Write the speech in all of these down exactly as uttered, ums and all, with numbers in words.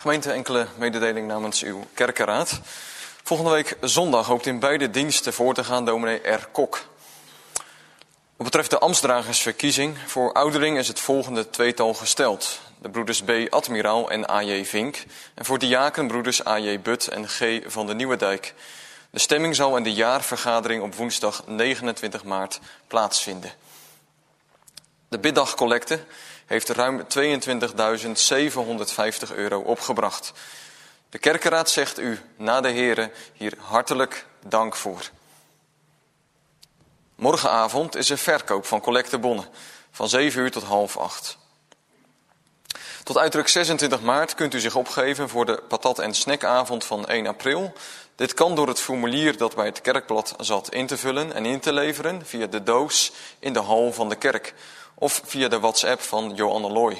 Gemeente, enkele mededeling namens uw kerkenraad. Volgende week zondag hoopt in beide diensten voor te gaan dominee R. Kok. Wat betreft de ambtsdragersverkiezing voor oudering is het volgende tweetal gesteld. De broeders B. Admiraal en A J. Vink. En voor diaken broeders A J. But en G. van de Nieuwendijk. De stemming zal in de jaarvergadering op woensdag negenentwintig maart plaatsvinden. De biddagcollecte heeft ruim tweeëntwintigduizend zevenhonderdvijftig euro opgebracht. De kerkenraad zegt u na de heren hier hartelijk dank voor. Morgenavond is er verkoop van collectebonnen van zeven uur tot half acht. Tot uiterlijk zesentwintig maart kunt u zich opgeven voor de patat- en snackavond van één april. Dit kan door het formulier dat bij het kerkblad zat in te vullen en in te leveren via de doos in de hal van de kerk of via de WhatsApp van Joanne Looy.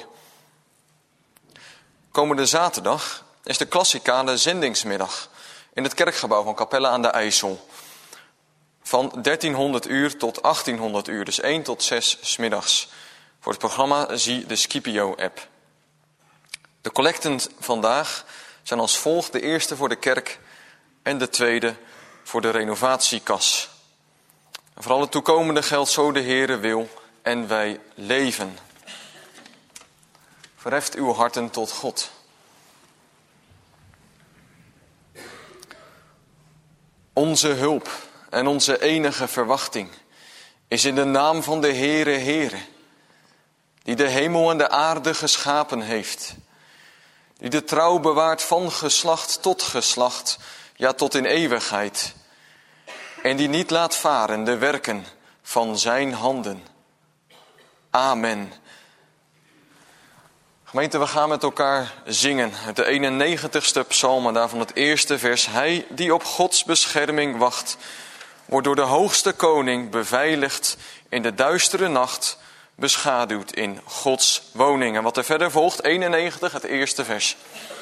Komende zaterdag is de klassikale zendingsmiddag in het kerkgebouw van Capelle aan de IJssel. Van dertienhonderd uur tot achttienhonderd uur, dus één tot zes 's middags. Voor het programma zie de Scipio-app. De collecten vandaag zijn als volgt: de eerste voor de kerk en de tweede voor de renovatiekas. En voor alle toekomende geldt zo de Heere wil en wij leven. Verheft uw harten tot God. Onze hulp en onze enige verwachting is in de naam van de Heere Heere, die de hemel en de aarde geschapen heeft, die de trouw bewaart van geslacht tot geslacht, ja tot in eeuwigheid, en die niet laat varen de werken van zijn handen. Amen. Gemeente, we gaan met elkaar zingen uit de eenennegentigste psalm en daarvan het eerste vers. Hij die op Gods bescherming wacht, wordt door de hoogste koning beveiligd in de duistere nacht, beschaduwd in Gods woning. En wat er verder volgt, eenennegentig, het eerste vers.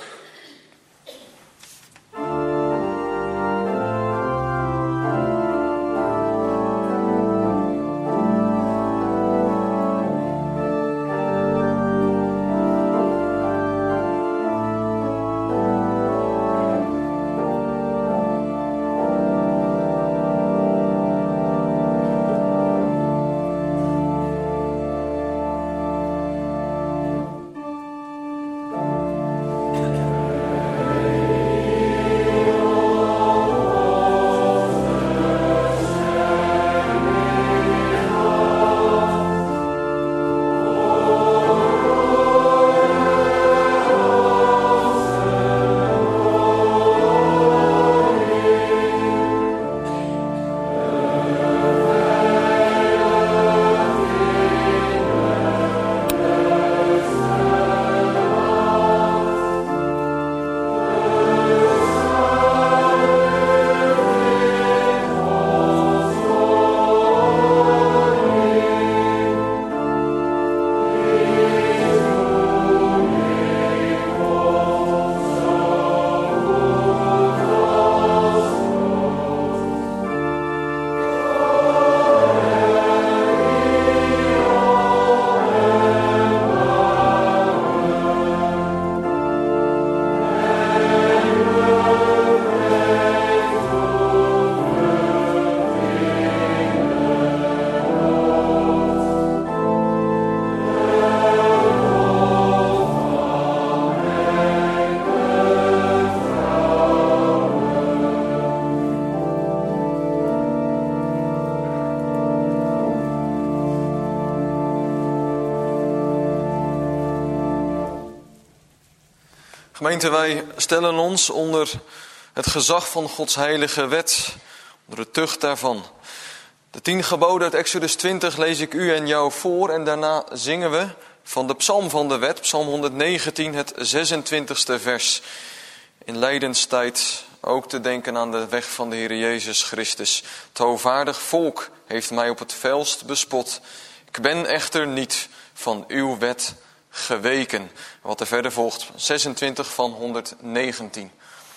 Gemeente, wij stellen ons onder het gezag van Gods heilige wet, onder de tucht daarvan. De tien geboden uit Exodus twintig lees ik u en jou voor en daarna zingen we van de psalm van de wet, psalm honderddegentien, het zesentwintigste vers. In lijdenstijd ook te denken aan de weg van de Heer Jezus Christus. Het hoogvaardig volk heeft mij op het felst bespot. Ik ben echter niet van uw wet geweken. Wat er verder volgt, zesentwintig van honderddegentien.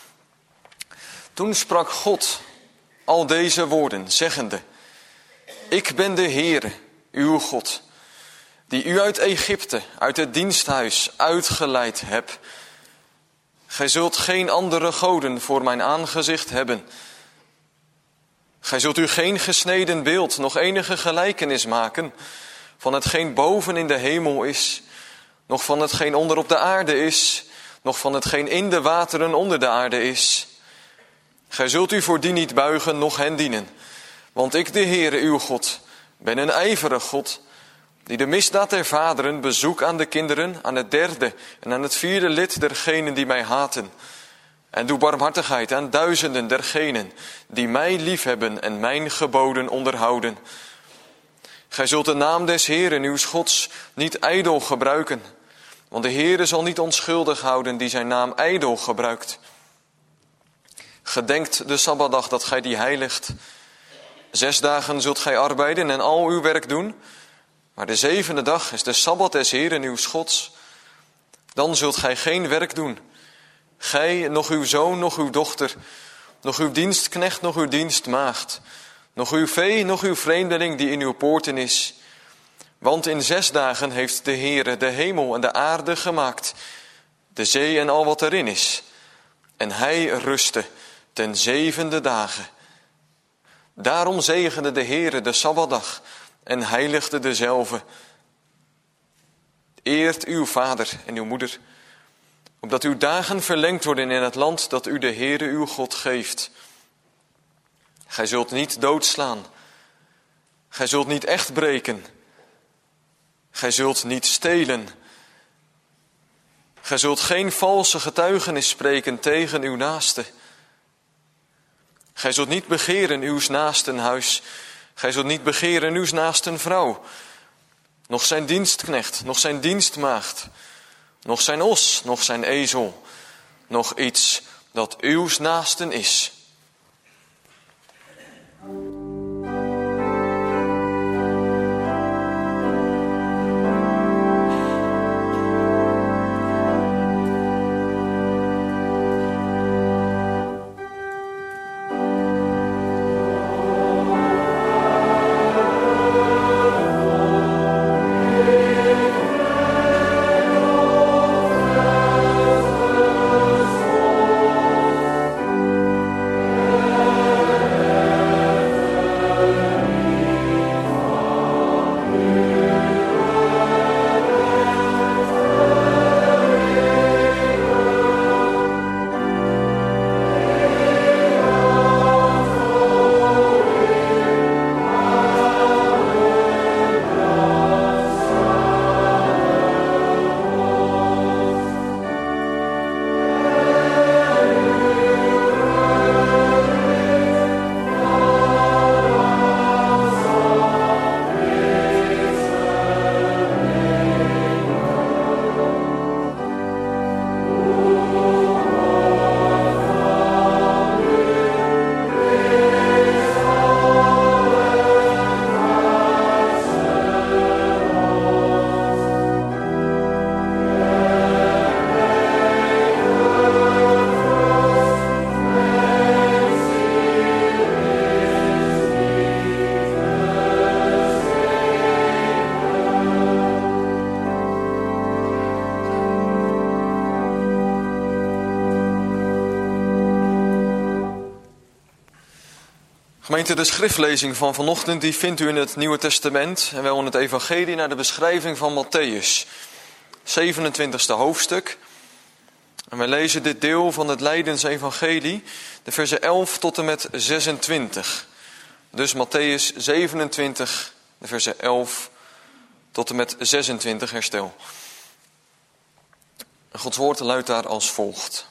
Toen sprak God al deze woorden, zeggende: Ik ben de Heere, uw God, die u uit Egypte, uit het diensthuis uitgeleid heb. Gij zult geen andere goden voor mijn aangezicht hebben. Gij zult u geen gesneden beeld, nog enige gelijkenis maken van hetgeen boven in de hemel is, nog van hetgeen onder op de aarde is, nog van hetgeen in de wateren onder de aarde is. Gij zult u voor die niet buigen, noch hen dienen. Want ik, de Heere, uw God, ben een ijverig God, die de misdaad der vaderen bezoek aan de kinderen, aan het derde en aan het vierde lid dergenen die mij haten. En doe barmhartigheid aan duizenden dergenen die mij liefhebben en mijn geboden onderhouden. Gij zult de naam des Heeren, uws Gods, niet ijdel gebruiken. Want de Heere zal niet onschuldig houden die zijn naam ijdel gebruikt. Gedenkt de Sabbatdag dat gij die heiligt. Zes dagen zult gij arbeiden en al uw werk doen. Maar de zevende dag is de Sabbat des Heeren, uws Gods. Dan zult gij geen werk doen. Gij, nog uw zoon, nog uw dochter, nog uw dienstknecht, nog uw dienstmaagd, nog uw vee, nog uw vreemdeling die in uw poorten is. Want in zes dagen heeft de Heere de hemel en de aarde gemaakt, de zee en al wat erin is. En hij rustte ten zevende dagen. Daarom zegende de Heere de Sabbatdag en heiligde dezelve. Eert uw vader en uw moeder, opdat uw dagen verlengd worden in het land dat u de Heere uw God geeft. Gij zult niet doodslaan. Gij zult niet echt breken. Gij zult niet stelen. Gij zult geen valse getuigenis spreken tegen uw naaste. Gij zult niet begeren uws naasten huis. Gij zult niet begeren uws naasten vrouw. Nog zijn dienstknecht, nog zijn dienstmaagd. Nog zijn os, nog zijn ezel. Nog iets dat uws naasten is. Gemeente, de schriftlezing van vanochtend die vindt u in het Nieuwe Testament en wel in het Evangelie naar de beschrijving van Mattheüs, zevenentwintigste hoofdstuk. En wij lezen dit deel van het Lijdensevangelie, de versen elf tot en met zesentwintig. Dus Mattheüs zevenentwintig, de versen elf tot en met zesentwintig, herstel. En Gods woord luidt daar als volgt.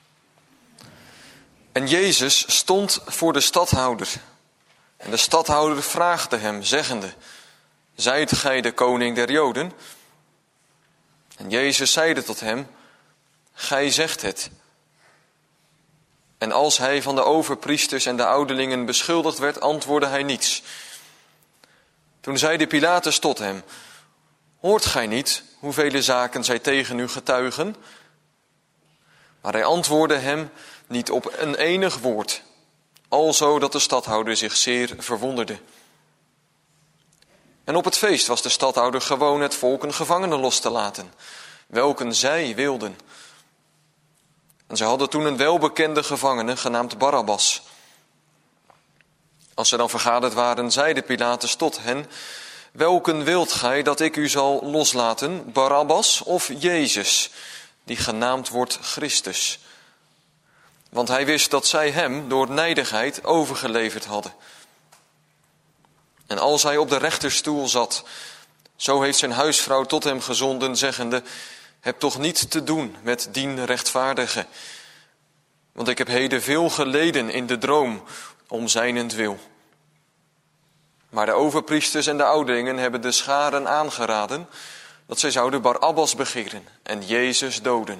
En Jezus stond voor de stadhouder. En de stadhouder vraagde hem, zeggende: Zijt gij de koning der Joden? En Jezus zeide tot hem: Gij zegt het. En als hij van de overpriesters en de ouderlingen beschuldigd werd, antwoordde hij niets. Toen zeide Pilatus tot hem: Hoort gij niet hoeveel zaken zij tegen u getuigen? Maar hij antwoordde hem niet op een enig woord, alzo dat de stadhouder zich zeer verwonderde. En op het feest was de stadhouder gewoon het volk een gevangene los te laten, welken zij wilden. En ze hadden toen een welbekende gevangene, genaamd Barabbas. Als ze dan vergaderd waren, zeide Pilatus tot hen: welken wilt gij dat ik u zal loslaten, Barabbas of Jezus, die genaamd wordt Christus? Want hij wist dat zij hem door nijdigheid overgeleverd hadden. En als hij op de rechterstoel zat, zo heeft zijn huisvrouw tot hem gezonden, zeggende: heb toch niet te doen met dien rechtvaardige, want ik heb heden veel geleden in de droom om zijnentwil. Maar de overpriesters en de ouderlingen hebben de scharen aangeraden dat zij zouden Barabbas begeren en Jezus doden.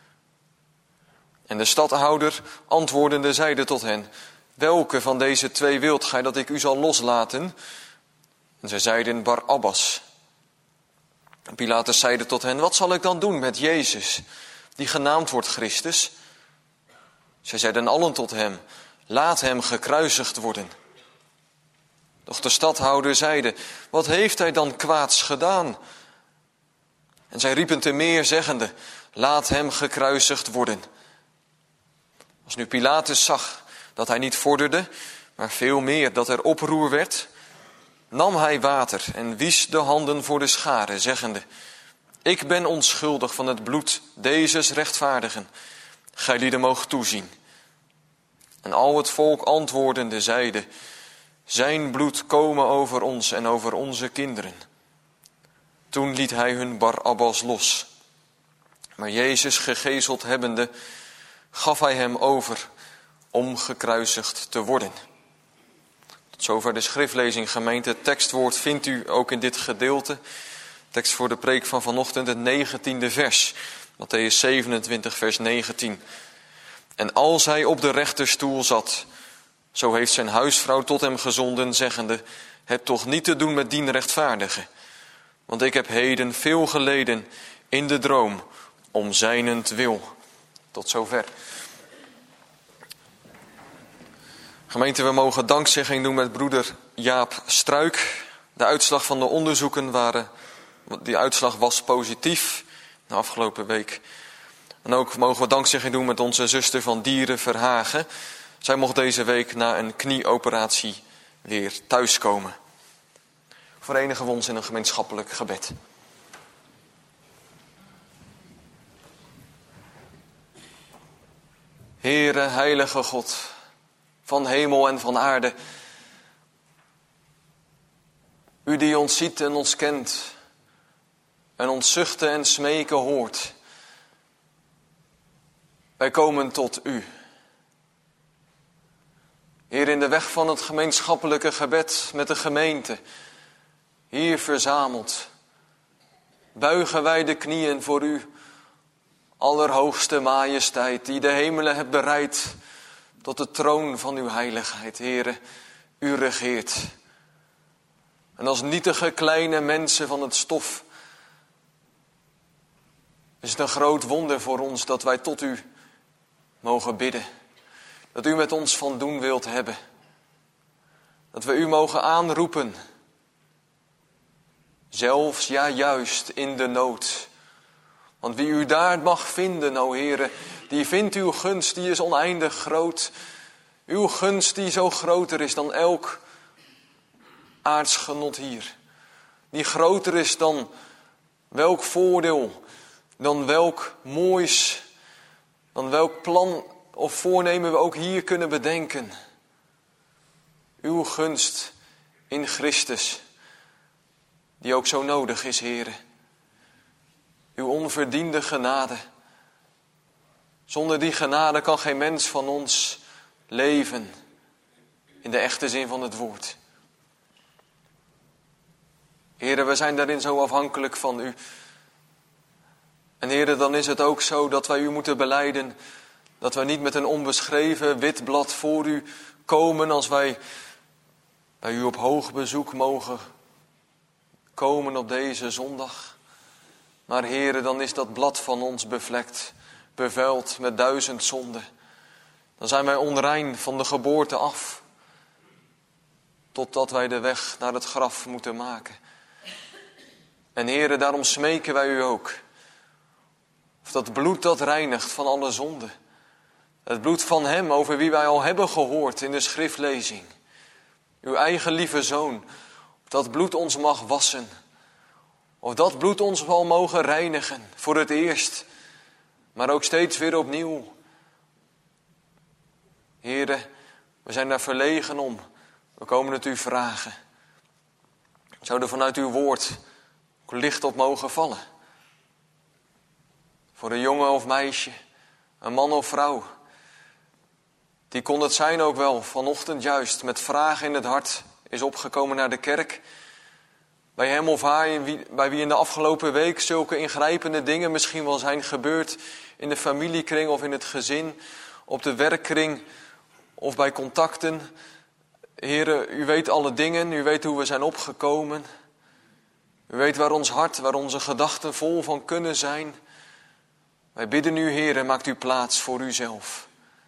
En de stadhouder antwoordende zeide tot hen: welke van deze twee wilt gij dat ik u zal loslaten? En zij zeiden: Barabbas. En Pilatus zeide tot hen: wat zal ik dan doen met Jezus, die genaamd wordt Christus? Zij zeiden allen tot hem: laat hem gekruisigd worden. Doch de stadhouder zeide: wat heeft hij dan kwaads gedaan? En zij riepen te meer, zeggende: laat hem gekruisigd worden. Als nu Pilatus zag dat hij niet vorderde, maar veel meer dat er oproer werd, nam hij water en wiesch de handen voor de scharen, zeggende: ik ben onschuldig van het bloed dezes rechtvaardigen. Gijlieden moogt toezien. En al het volk antwoordende zeide: zijn bloed komen over ons en over onze kinderen. Toen liet hij hun Barabbas los. Maar Jezus gegezeld hebbende, gaf hij hem over om gekruisigd te worden. Tot zover de schriftlezing, gemeente. Het tekstwoord vindt u ook in dit gedeelte. Tekst voor de preek van vanochtend, het negentiende vers. Mattheüs zevenentwintig, vers negentien. En als hij op de rechterstoel zat, zo heeft zijn huisvrouw tot hem gezonden, zeggende: heb toch niet te doen met dien rechtvaardige, want ik heb heden veel geleden in de droom om zijnentwil. Tot zover. Gemeente, we mogen dankzegging doen met broeder Jaap Struik. De uitslag van de onderzoeken waren, die uitslag was positief de afgelopen week. En ook mogen we dankzegging doen met onze zuster van Dieren Verhagen. Zij mocht deze week na een knieoperatie weer thuiskomen. Verenigen we ons in een gemeenschappelijk gebed. Heere, heilige God, van hemel en van aarde. U die ons ziet en ons kent en ons zuchten en smeken hoort. Wij komen tot u. Heer, in de weg van het gemeenschappelijke gebed met de gemeente, hier verzameld, buigen wij de knieën voor u, allerhoogste majesteit, die de hemelen hebt bereid tot de troon van uw heiligheid. Heere, u regeert. En als nietige kleine mensen van het stof is het een groot wonder voor ons dat wij tot u mogen bidden. Dat u met ons van doen wilt hebben. Dat we u mogen aanroepen. Zelfs, ja juist, in de nood. Want wie u daar mag vinden, o Heere, die vindt uw gunst, die is oneindig groot. Uw gunst die zo groter is dan elk aardsgenot hier. Die groter is dan welk voordeel, dan welk moois, dan welk plan of voornemen we ook hier kunnen bedenken. Uw gunst in Christus, die ook zo nodig is, Heere. Uw onverdiende genade. Zonder die genade kan geen mens van ons leven in de echte zin van het woord. Heere, we zijn daarin zo afhankelijk van u. En Heere, dan is het ook zo dat wij u moeten belijden, dat wij niet met een onbeschreven wit blad voor u komen als wij bij u op hoog bezoek mogen komen op deze zondag. Maar Heere, dan is dat blad van ons bevlekt, bevuild met duizend zonden. Dan zijn wij onrein van de geboorte af, totdat wij de weg naar het graf moeten maken. En Heere, daarom smeken wij u ook, of dat bloed dat reinigt van alle zonde, Het bloed van hem over wie wij al hebben gehoord in de schriftlezing. Uw eigen lieve zoon. Of dat bloed ons mag wassen. Of dat bloed ons wel mogen reinigen. Voor het eerst. Maar ook steeds weer opnieuw. Here, we zijn daar verlegen om. We komen het u vragen. Zou er vanuit uw woord licht op mogen vallen? Voor een jongen of meisje, een man of vrouw. Die kon het zijn ook wel, vanochtend juist, met vragen in het hart is opgekomen naar de kerk. Bij hem of haar, bij wie in de afgelopen week zulke ingrijpende dingen misschien wel zijn gebeurd. In de familiekring of in het gezin, op de werkkring of bij contacten. Heere, u weet alle dingen, u weet hoe we zijn opgekomen. U weet waar ons hart, waar onze gedachten vol van kunnen zijn. Wij bidden u, Heere, maakt u plaats voor uzelf.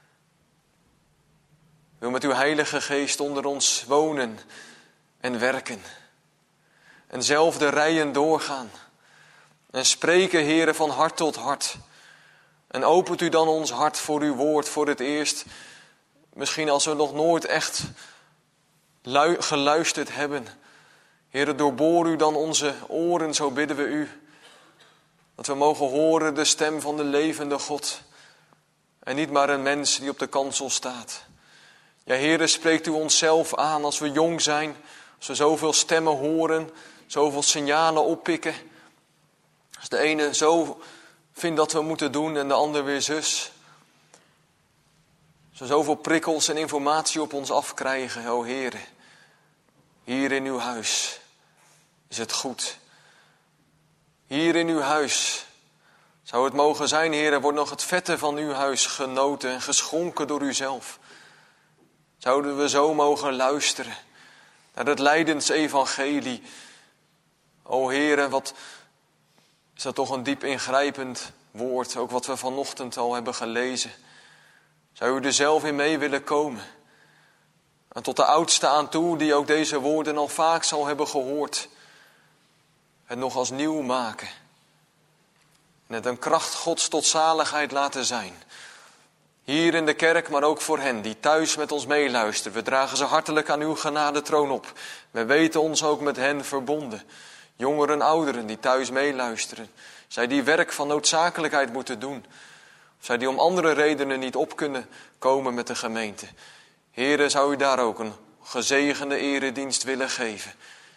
Wil met uw heilige geest onder ons wonen en werken. En zelf de rijen doorgaan. En spreken, Heere, van hart tot hart. En opent u dan ons hart voor uw woord voor het eerst. Misschien als we nog nooit echt geluisterd hebben. Heere, doorboor u dan onze oren, zo bidden we u. Dat we mogen horen de stem van de levende God. En niet maar een mens die op de kansel staat. Ja, Heere, spreekt u onszelf aan als we jong zijn. Als we zoveel stemmen horen, zoveel signalen oppikken. Als de ene zo vindt dat we moeten doen en de ander weer zus. Als we zoveel prikkels en informatie op ons afkrijgen, o Heere. Hier in uw huis is het goed. Hier in uw huis zou het mogen zijn, Heere, wordt nog het vette van uw huis genoten en geschonken door uzelf. Zouden we zo mogen luisteren naar het lijdensevangelie. O Heere, wat is dat toch een diep ingrijpend woord, ook wat we vanochtend al hebben gelezen. Zou u er zelf in mee willen komen? En tot de oudste aan toe, die ook deze woorden al vaak zal hebben gehoord. Het nog als nieuw maken. En het een kracht Gods tot zaligheid laten zijn. Hier in de kerk, maar ook voor hen die thuis met ons meeluisteren. We dragen ze hartelijk aan uw genadetroon op. We weten ons ook met hen verbonden. Jongeren, ouderen die thuis meeluisteren. Zij die werk van noodzakelijkheid moeten doen. Of zij die om andere redenen niet op kunnen komen met de gemeente. Heere, zou u daar ook een gezegende eredienst willen geven.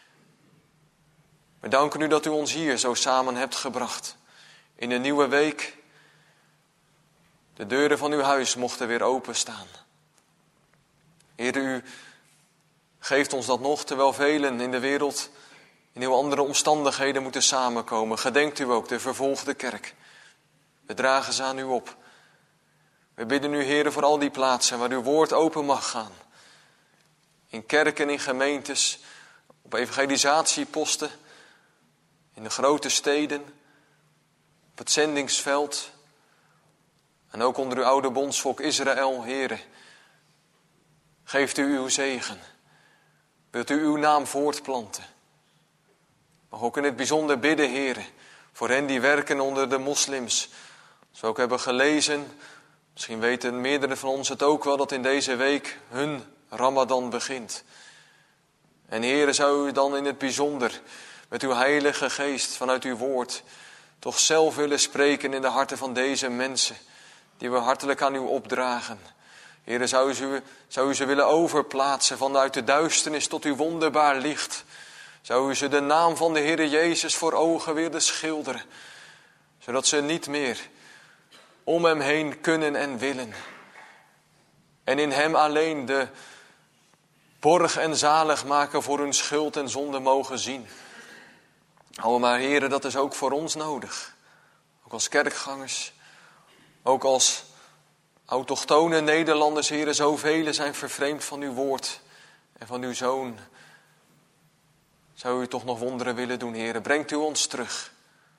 We danken u dat u ons hier zo samen hebt gebracht. In een nieuwe week. De deuren van uw huis mochten weer openstaan. Heere, u geeft ons dat nog, terwijl velen in de wereld in heel andere omstandigheden moeten samenkomen. Gedenkt u ook de vervolgde kerk. We dragen ze aan u op. We bidden u, Heere, voor al die plaatsen waar uw woord open mag gaan. In kerken, in gemeentes, op evangelisatieposten, in de grote steden, op het zendingsveld. En ook onder uw oude bondsvolk Israël, Heere. Geeft u uw zegen. Wilt u uw naam voortplanten. Mag ook in het bijzonder bidden, Heere, voor hen die werken onder de moslims. Zoals we ook hebben gelezen, misschien weten meerdere van ons het ook wel, dat in deze week hun Ramadan begint. En Heere, zou u dan in het bijzonder met uw heilige geest vanuit uw woord toch zelf willen spreken in de harten van deze mensen, die we hartelijk aan u opdragen. Heere, zou u, zou u ze willen overplaatsen vanuit de duisternis tot uw wonderbaar licht. Zou u ze de naam van de Heere Jezus voor ogen willen schilderen, zodat ze niet meer om hem heen kunnen en willen. En in hem alleen de borg en zalig maken voor hun schuld en zonde mogen zien. O, maar Heere, dat is ook voor ons nodig. Ook als kerkgangers, ook als autochtone Nederlanders, Heere, zoveel zijn vervreemd van uw woord en van uw Zoon. Zou u toch nog wonderen willen doen, Heere? Brengt u ons terug.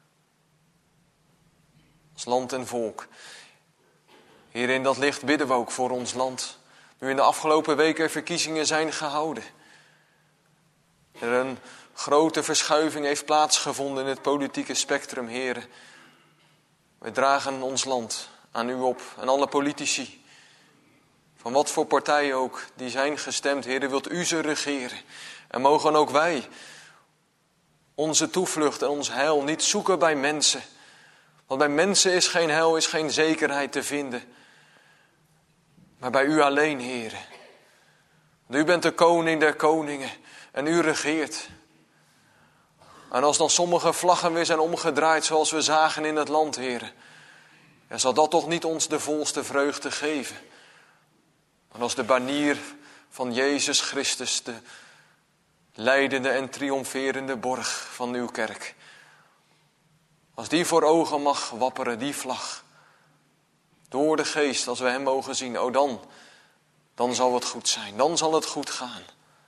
Als land en volk. Heere, in dat licht bidden we ook voor ons land. Nu in de afgelopen weken verkiezingen zijn gehouden. Er een grote verschuiving heeft plaatsgevonden in het politieke spectrum, Heere. We dragen ons land aan u op en alle politici. van wat voor partij ook, die zijn gestemd, Heere, wilt u ze regeren. En mogen ook wij onze toevlucht en ons heil niet zoeken bij mensen. Want bij mensen is geen heil, is geen zekerheid te vinden. Maar bij u alleen, Heere. Want u bent de koning der koningen en u regeert. En als dan sommige vlaggen weer zijn omgedraaid zoals we zagen in het land, Heere, ja, zal dat toch niet ons de volste vreugde geven. Maar als de banier van Jezus Christus, de leidende en triomferende borg van uw kerk, als die voor ogen mag wapperen, die vlag, door de geest, als we hem mogen zien, o dan, dan zal het goed zijn, dan zal het goed gaan.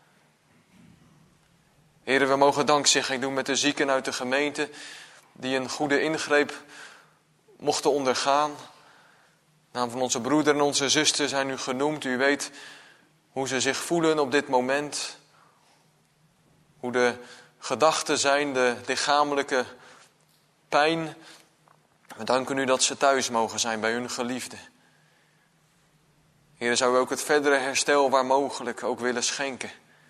Heren, we mogen dankzegging doen met de zieken uit de gemeente, die een goede ingreep mochten ondergaan. De naam van onze broeder en onze zuster zijn u genoemd. U weet hoe ze zich voelen op dit moment. Hoe de gedachten zijn, de lichamelijke pijn. We danken u dat ze thuis mogen zijn bij hun geliefden. Heer, zou u ook het verdere herstel waar mogelijk ook willen schenken.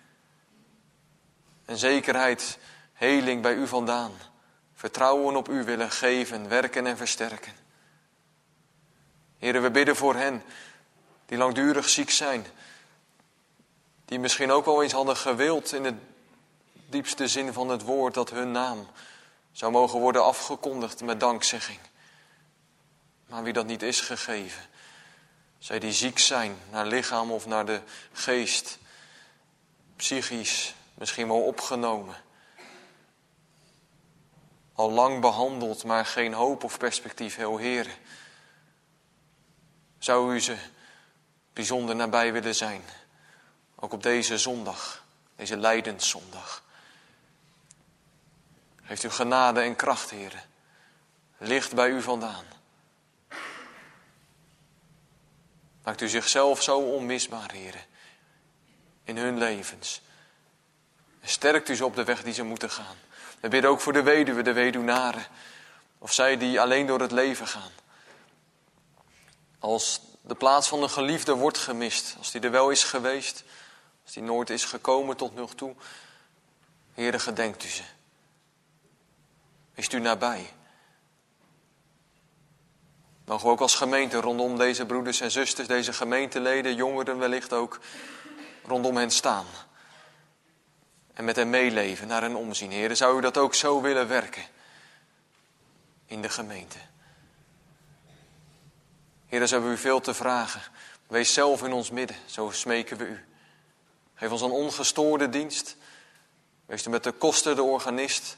En zekerheid, heling bij u vandaan. Vertrouwen op u willen geven, werken en versterken. Heer, we bidden voor hen die langdurig ziek zijn. Die misschien ook wel eens hadden gewild in het diepste zin van het woord dat hun naam zou mogen worden afgekondigd met dankzegging. Maar wie dat niet is gegeven, zij die ziek zijn naar lichaam of naar de geest, psychisch, misschien wel opgenomen. Al lang behandeld, maar geen hoop of perspectief, heel Heer. Zou u ze bijzonder nabij willen zijn, ook op deze zondag, deze lijdenszondag. Geeft u genade en kracht, Heer. Licht bij u vandaan. Maakt u zichzelf zo onmisbaar, Heer, in hun levens. En sterkt u ze op de weg die ze moeten gaan. We bidden ook voor de weduwe, de weduwnaren. Of zij die alleen door het leven gaan. Als de plaats van een geliefde wordt gemist. Als die er wel is geweest. Als die nooit is gekomen tot nog toe. Heere, gedenkt u ze. Is u nabij. Mogen we ook als gemeente rondom deze broeders en zusters, deze gemeenteleden, jongeren wellicht ook, rondom hen staan. En met hen meeleven, naar hen omzien. Heere, zou u dat ook zo willen werken in de gemeente? Heere, zo hebben we u veel te vragen. Wees zelf in ons midden, zo smeken we u. Geef ons een ongestoorde dienst. Wees u met de koster de organist.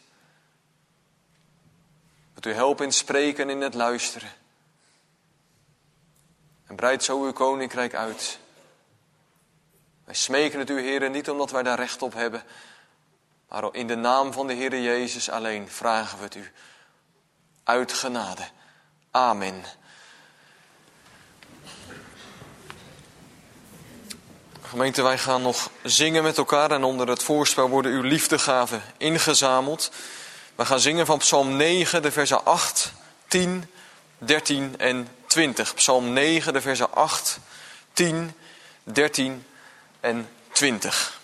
Wilt u helpen in het spreken en in het luisteren. En breid zo uw koninkrijk uit. Wij smeken het u, Heere, niet omdat wij daar recht op hebben. Maar in de naam van de Heere Jezus alleen vragen we het u. Uit genade. Amen. Gemeente, wij gaan nog zingen met elkaar. En onder het voorspel worden uw liefdegaven ingezameld. We gaan zingen van Psalm negen, de versen acht, tien, dertien en twintig. Psalm negen, de versen acht, tien, dertien en twintig.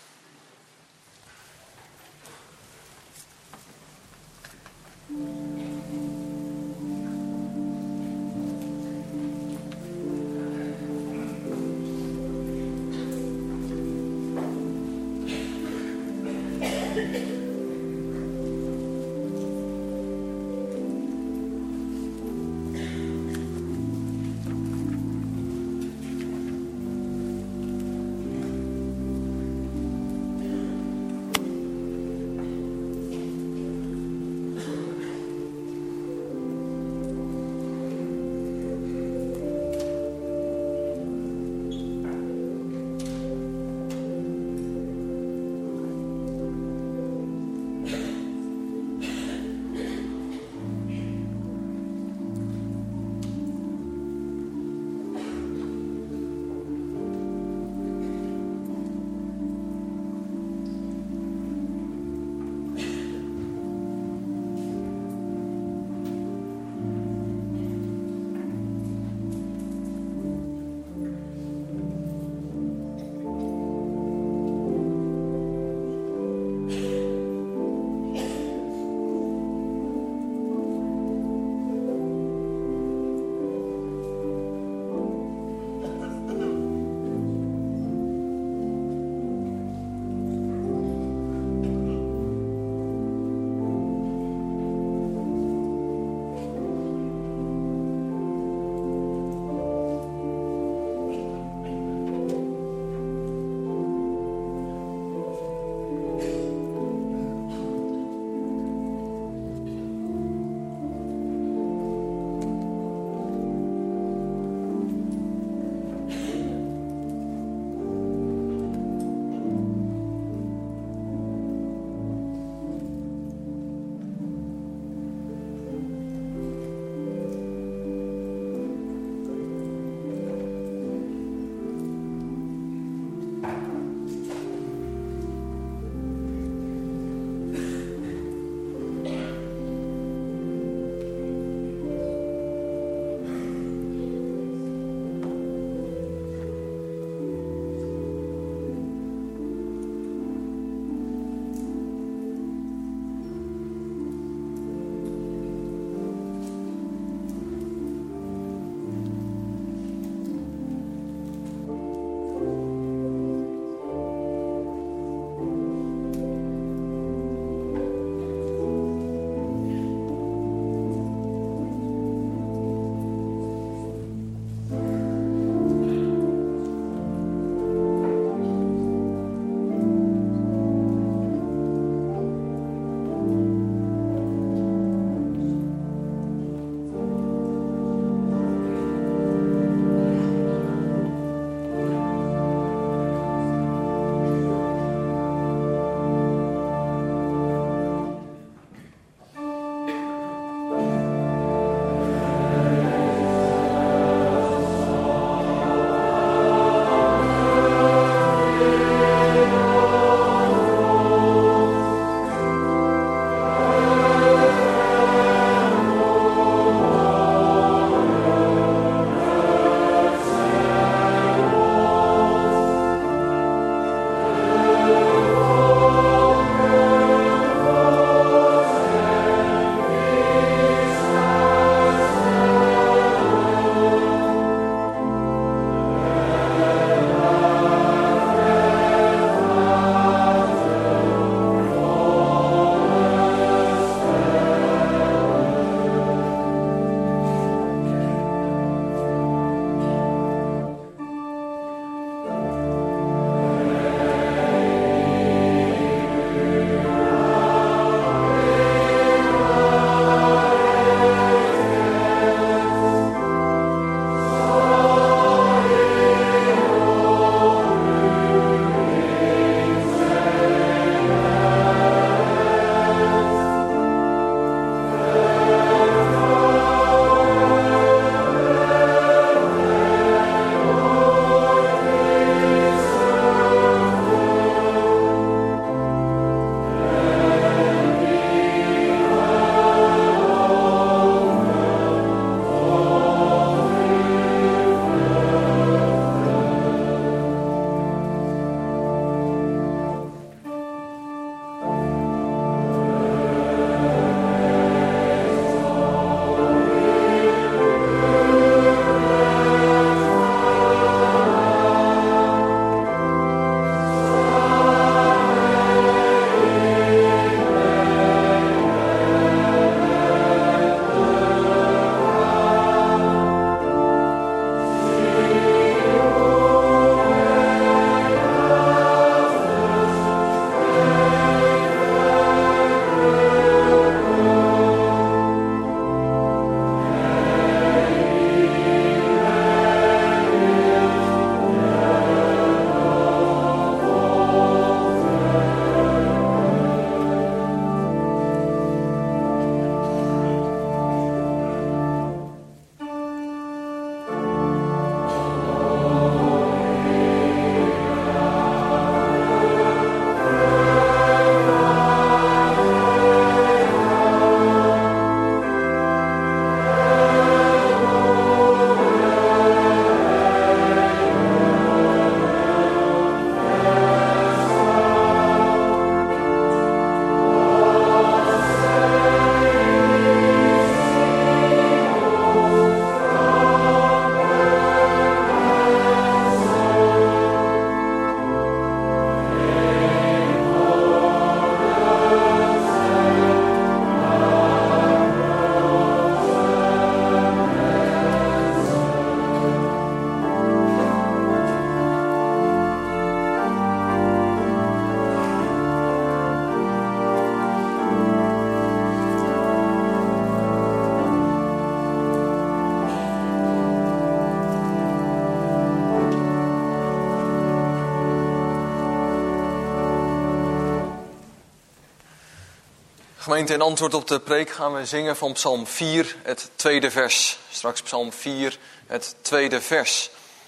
Gemeente, in antwoord op de preek gaan we zingen van Psalm vier, het tweede vers. Straks Psalm vier, het tweede vers.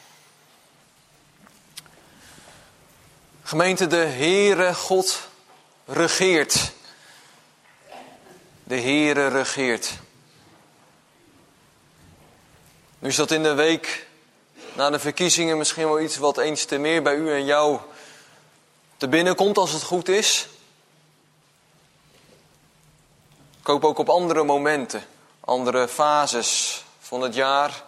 Gemeente, de Heere God regeert. De Heere regeert. Nu is dat in de week na de verkiezingen misschien wel iets wat eens te meer bij u en jou te binnen komt als het goed is. Ik hoop ook op andere momenten, andere fases van het jaar,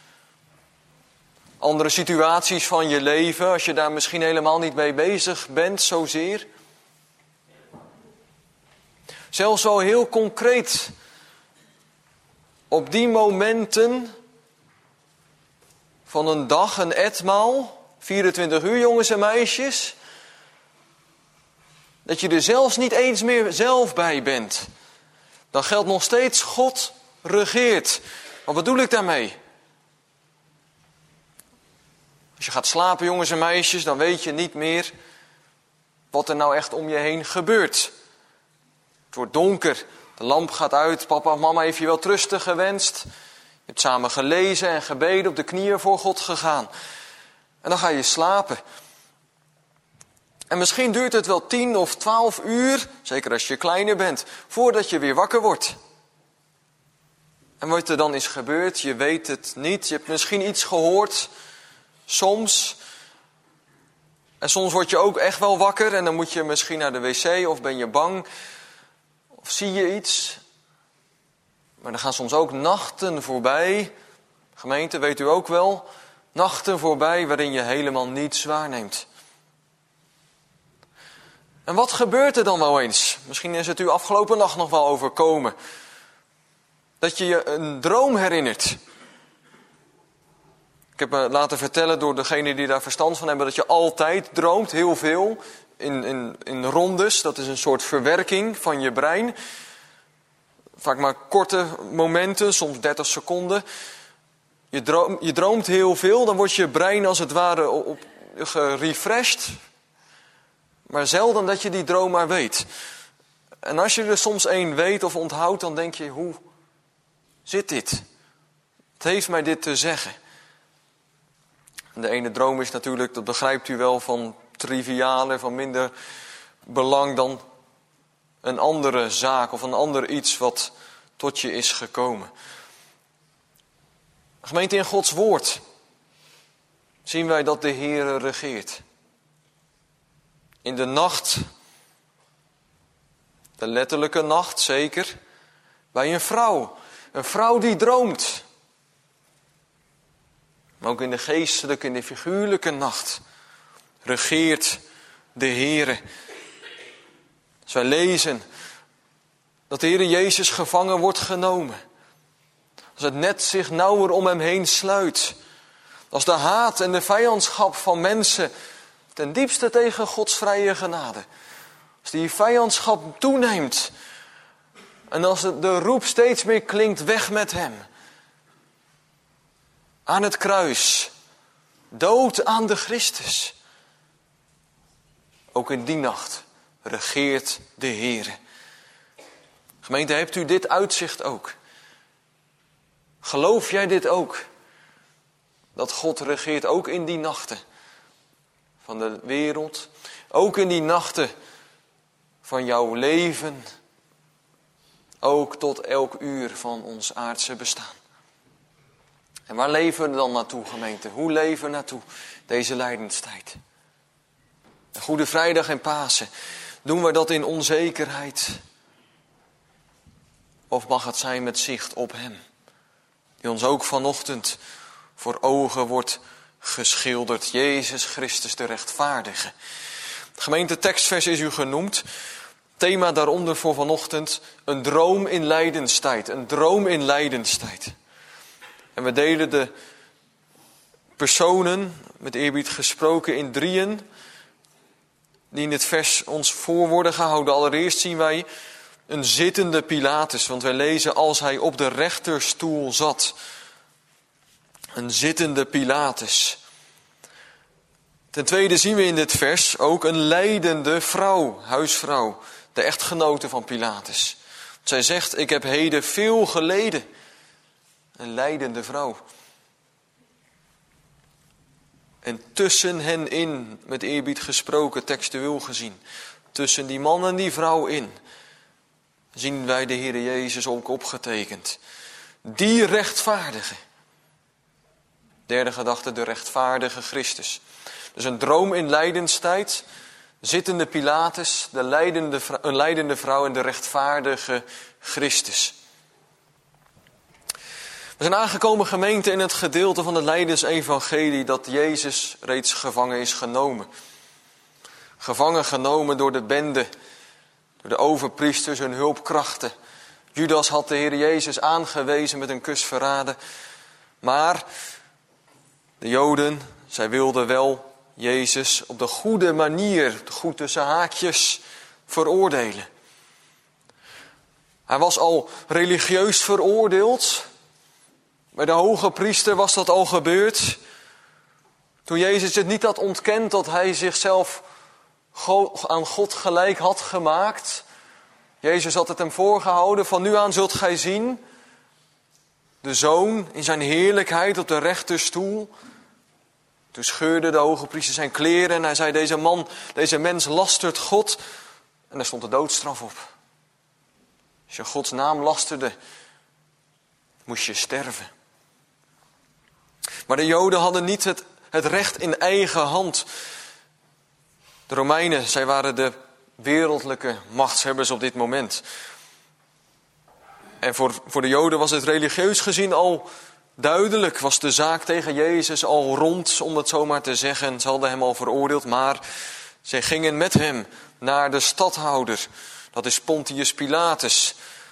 andere situaties van je leven, als je daar misschien helemaal niet mee bezig bent zozeer. Zelfs wel heel concreet, op die momenten van een dag, een etmaal, vierentwintig uur jongens en meisjes, dat je er zelfs niet eens meer zelf bij bent. Dan geldt nog steeds God regeert. Wat bedoel ik daarmee? Als je gaat slapen jongens en meisjes, dan weet je niet meer wat er nou echt om je heen gebeurt. Het wordt donker, de lamp gaat uit, papa of mama heeft je wel trusten gewenst. Je hebt samen gelezen en gebeden, op de knieën voor God gegaan. En dan ga je slapen. En misschien duurt het wel tien of twaalf uur, zeker als je kleiner bent, voordat je weer wakker wordt. En wat er dan is gebeurd, je weet het niet. Je hebt misschien iets gehoord, soms. En soms word je ook echt wel wakker en dan moet je misschien naar de wc of ben je bang. Of zie je iets. Maar er gaan soms ook nachten voorbij. Gemeente, weet u ook wel. Nachten voorbij waarin je helemaal niets waarneemt. En wat gebeurt er dan wel eens? Misschien is het u afgelopen nacht nog wel overkomen. Dat je je een droom herinnert. Ik heb me laten vertellen door degenen die daar verstand van hebben, dat je altijd droomt, heel veel, in, in, in rondes. Dat is een soort verwerking van je brein. Vaak maar korte momenten, soms dertig seconden. Je, droom, je droomt heel veel, dan wordt je brein als het ware op, gerefreshed. Maar zelden dat je die droom maar weet. En als je er soms één weet of onthoudt, dan denk je, hoe zit dit? Het heeft mij dit te zeggen. En de ene droom is natuurlijk, dat begrijpt u wel, van trivialer, van minder belang dan een andere zaak of een ander iets wat tot je is gekomen. Gemeente, in Gods woord zien wij dat de Heere regeert. In de nacht, de letterlijke nacht zeker, bij een vrouw. Een vrouw die droomt. Maar ook in de geestelijke, in de figuurlijke nacht regeert de Heere. Als wij lezen dat de Heere Jezus gevangen wordt genomen. Als het net zich nauwer om hem heen sluit. Als de haat en de vijandschap van mensen ten diepste tegen Gods vrije genade. Als die vijandschap toeneemt. En als de roep steeds meer klinkt, weg met hem. Aan het kruis. Dood aan de Christus. Ook in die nacht regeert de Heere. Gemeente, hebt u dit uitzicht ook? Geloof jij dit ook? Dat God regeert ook in die nachten van de wereld. Ook in die nachten van jouw leven. Ook tot elk uur van ons aardse bestaan. En waar leven we dan naartoe, gemeente? Hoe leven we naartoe deze lijdenstijd? En Goede Vrijdag en Pasen. Doen we dat in onzekerheid? Of mag het zijn met zicht op hem? Die ons ook vanochtend voor ogen wordt geschilderd. Jezus Christus de rechtvaardige. Het gemeente tekstvers is u genoemd. Thema daaronder voor vanochtend. Een droom in lijdenstijd. Een droom in lijdenstijd. En we delen de personen, met eerbied gesproken, in drieën. Die in dit vers ons voor worden gehouden. Allereerst zien wij een zittende Pilatus. Want wij lezen als hij op de rechterstoel zat. Een zittende Pilatus. Ten tweede zien we in dit vers ook een lijdende vrouw, huisvrouw. de echtgenote van Pilatus. Zij zegt, ik heb heden veel geleden. Een lijdende vrouw. En tussen hen in, met eerbied gesproken, textueel gezien, tussen die man en die vrouw in, zien wij de Heer Jezus ook opgetekend. Die rechtvaardige. Derde gedachte, de rechtvaardige Christus. Dus een droom in lijdenstijd, zittende Pilatus, de lijdende, een lijdende vrouw en de rechtvaardige Christus. We zijn aangekomen, gemeente, in het gedeelte van het lijdensevangelie dat Jezus reeds gevangen is genomen. Gevangen genomen door de bende, door de overpriesters en hulpkrachten. Judas had de Heer Jezus aangewezen met een kus verraden. Maar de Joden, zij wilden wel Jezus op de goede manier, goed tussen haakjes, veroordelen. Hij was al religieus veroordeeld. Bij de hoge priester was dat al gebeurd. Toen Jezus het niet had ontkend dat hij zichzelf aan God gelijk had gemaakt. Jezus had het hem voorgehouden. Van nu aan zult gij zien de Zoon in zijn heerlijkheid op de rechterstoel. Toen scheurde de hoge priester zijn kleren en hij zei, deze man, deze mens lastert God. En daar stond de doodstraf op. Als je Gods naam lasterde, moest je sterven. Maar de Joden hadden niet het, het recht in eigen hand. De Romeinen, zij waren de wereldlijke machtshebbers op dit moment. En voor, voor de Joden was het religieus gezien al duidelijk. Was de zaak tegen Jezus al rond, om het zo maar te zeggen. Ze hadden hem al veroordeeld, maar zij gingen met hem naar de stadhouder. Dat is Pontius Pilatus.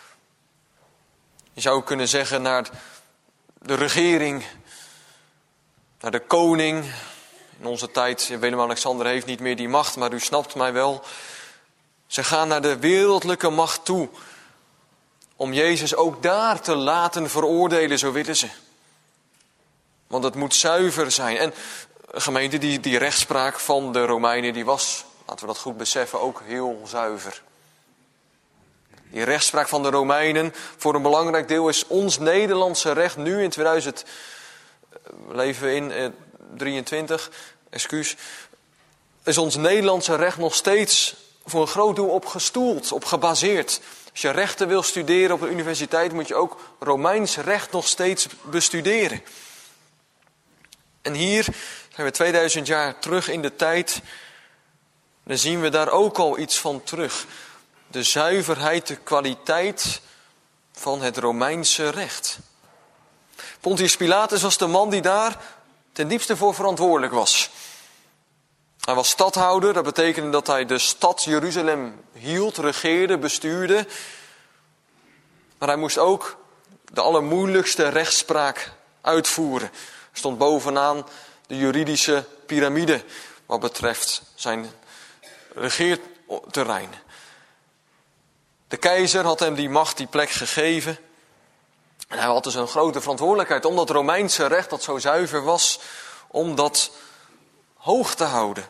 Je zou kunnen zeggen naar de regering, naar de koning. In onze tijd, Willem-Alexander heeft niet meer die macht, maar u snapt mij wel. Ze gaan naar de wereldlijke macht toe. Om Jezus ook daar te laten veroordelen, zo willen ze. Want het moet zuiver zijn. En gemeente, die, die rechtspraak van de Romeinen, die was, laten we dat goed beseffen, ook heel zuiver. Die rechtspraak van de Romeinen, voor een belangrijk deel is ons Nederlandse recht nu in tweeduizend, leven we in eh, drieëntwintig, excuus, is ons Nederlandse recht nog steeds voor een groot deel op gestoeld, op gebaseerd. Als je rechten wil studeren op de universiteit, moet je ook Romeins recht nog steeds bestuderen. En hier zijn we tweeduizend jaar terug in de tijd. Dan zien we daar ook al iets van terug. De zuiverheid, de kwaliteit van het Romeinse recht. Pontius Pilatus was de man die daar ten diepste voor verantwoordelijk was. Hij was stadhouder, dat betekende dat hij de stad Jeruzalem hield, regeerde, bestuurde. Maar hij moest ook de allermoeilijkste rechtspraak uitvoeren. Er stond bovenaan de juridische piramide wat betreft zijn regeerterrein. De keizer had hem die macht, die plek gegeven. En hij had dus een grote verantwoordelijkheid om dat Romeinse recht dat zo zuiver was, om dat hoog te houden.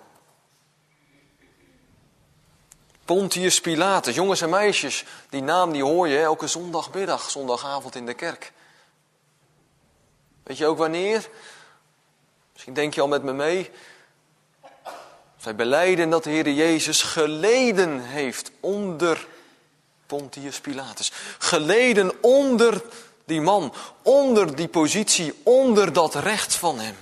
Pontius Pilatus, jongens en meisjes, die naam die hoor je elke zondagmiddag, zondagavond in de kerk. Weet je ook wanneer? Misschien denk je al met me mee. Zij belijden dat de Heer Jezus geleden heeft onder Pontius Pilatus. Geleden onder die man, onder die positie, onder dat recht van hem.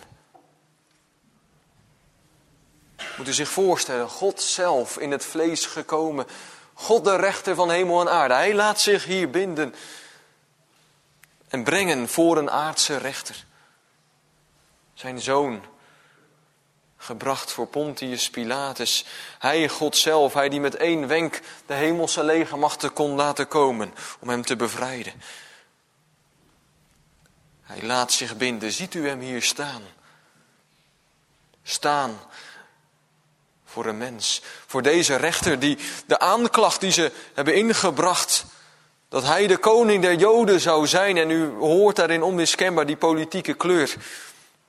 Moet u zich voorstellen, God zelf in het vlees gekomen. God de rechter van hemel en aarde. Hij laat zich hier binden en brengen voor een aardse rechter. Zijn zoon, gebracht voor Pontius Pilatus. Hij, God zelf, hij die met één wenk de hemelse legermachten kon laten komen om hem te bevrijden. Hij laat zich binden. Ziet u hem hier staan? Staan voor een mens. Voor deze rechter die de aanklacht die ze hebben ingebracht, dat hij de koning der Joden zou zijn. En u hoort daarin onmiskenbaar die politieke kleur.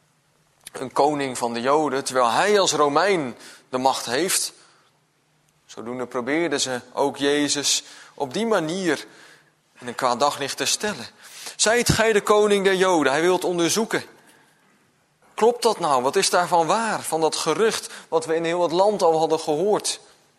Een koning van de Joden, terwijl hij als Romein de macht heeft. Zodoende probeerden ze ook Jezus op die manier in een kwaad daglicht te stellen. Zijt gij de koning der Joden? Hij wil het onderzoeken. Klopt dat nou? Wat is daarvan waar? Van dat gerucht wat we in heel het land al hadden gehoord.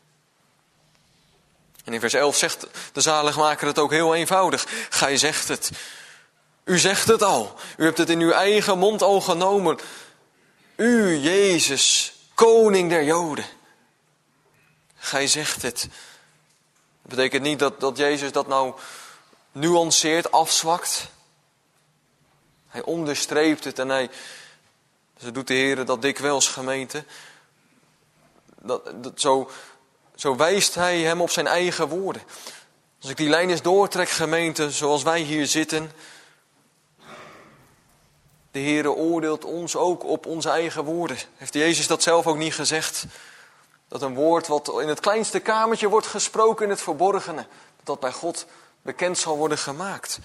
En in vers elf zegt de zaligmaker het ook heel eenvoudig. Gij zegt het. U zegt het al. U hebt het in uw eigen mond al genomen. U, Jezus, koning der Joden. Gij zegt het. Dat betekent niet dat, dat Jezus dat nou nuanceert, afzwakt. Hij onderstreept het en hij, zo doet de Heer dat dikwijls, gemeente. Dat, dat, zo, zo wijst hij hem op zijn eigen woorden. Als ik die lijn eens doortrek, gemeente, zoals wij hier zitten. De Heer oordeelt ons ook op onze eigen woorden. Heeft Jezus dat zelf ook niet gezegd? Dat een woord wat in het kleinste kamertje wordt gesproken in het verborgene, dat bij God bekend zal worden gemaakt.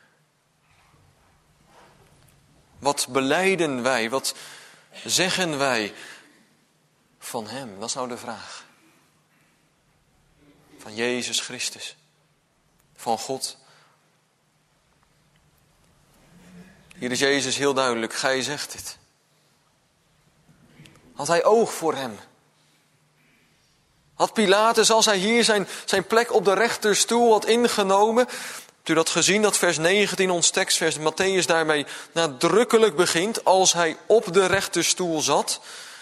Wat belijden wij, wat zeggen wij van Hem? Dat is nou de vraag. Van Jezus Christus. Van God. Hier is Jezus heel duidelijk, gij zegt het. Had hij oog voor hem? Had Pilatus, als hij hier zijn, zijn plek op de rechterstoel had ingenomen, hebt u dat gezien, dat vers negentien, ons tekstvers, Matthäus daarmee nadrukkelijk begint, als hij op de rechterstoel zat.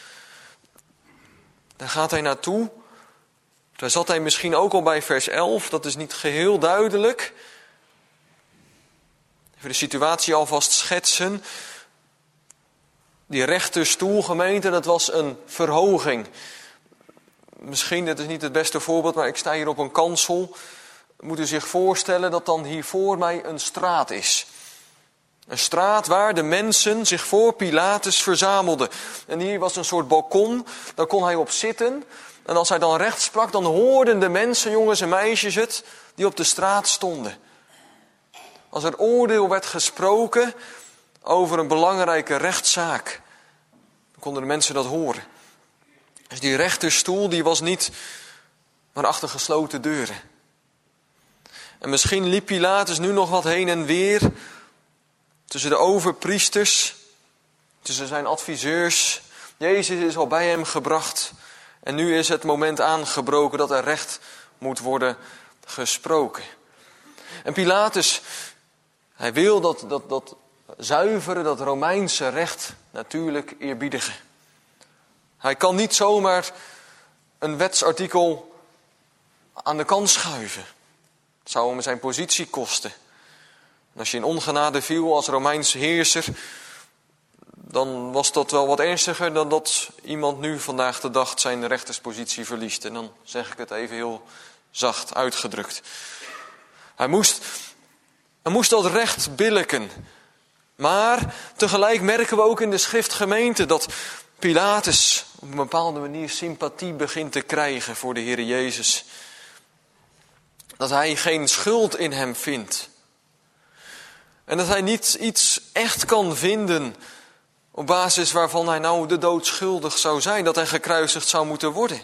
Daar gaat hij naartoe. Daar zat hij misschien ook al bij vers elf, dat is niet geheel duidelijk. Even de situatie alvast schetsen. Die rechterstoel, gemeente, dat was een verhoging. Misschien, dat is niet het beste voorbeeld, maar ik sta hier op een kansel. Moet u zich voorstellen dat dan hier voor mij een straat is. Een straat waar de mensen zich voor Pilatus verzamelden. En hier was een soort balkon, daar kon hij op zitten. En als hij dan recht sprak, dan hoorden de mensen, jongens en meisjes het, die op de straat stonden. Als er oordeel werd gesproken over een belangrijke rechtszaak, dan konden de mensen dat horen. Dus die rechterstoel, die was niet maar achter gesloten deuren. En misschien liep Pilatus nu nog wat heen en weer tussen de overpriesters, tussen zijn adviseurs. Jezus is al bij hem gebracht en nu is het moment aangebroken dat er recht moet worden gesproken. En Pilatus, hij wil dat, dat, dat zuivere, dat Romeinse recht natuurlijk eerbiedigen. Hij kan niet zomaar een wetsartikel aan de kant schuiven. Het zou hem zijn positie kosten. En als je in ongenade viel als Romeins heerser, dan was dat wel wat ernstiger dan dat iemand nu vandaag de dag zijn rechterspositie verliest. En dan zeg ik het even heel zacht uitgedrukt. Hij moest, hij moest dat recht billijken. Maar tegelijk merken we ook in de schriftgemeente dat Pilatus op een bepaalde manier sympathie begint te krijgen voor de Heer Jezus. Dat hij geen schuld in hem vindt. En dat hij niet iets echt kan vinden op basis waarvan hij nou de dood schuldig zou zijn. Dat hij gekruisigd zou moeten worden.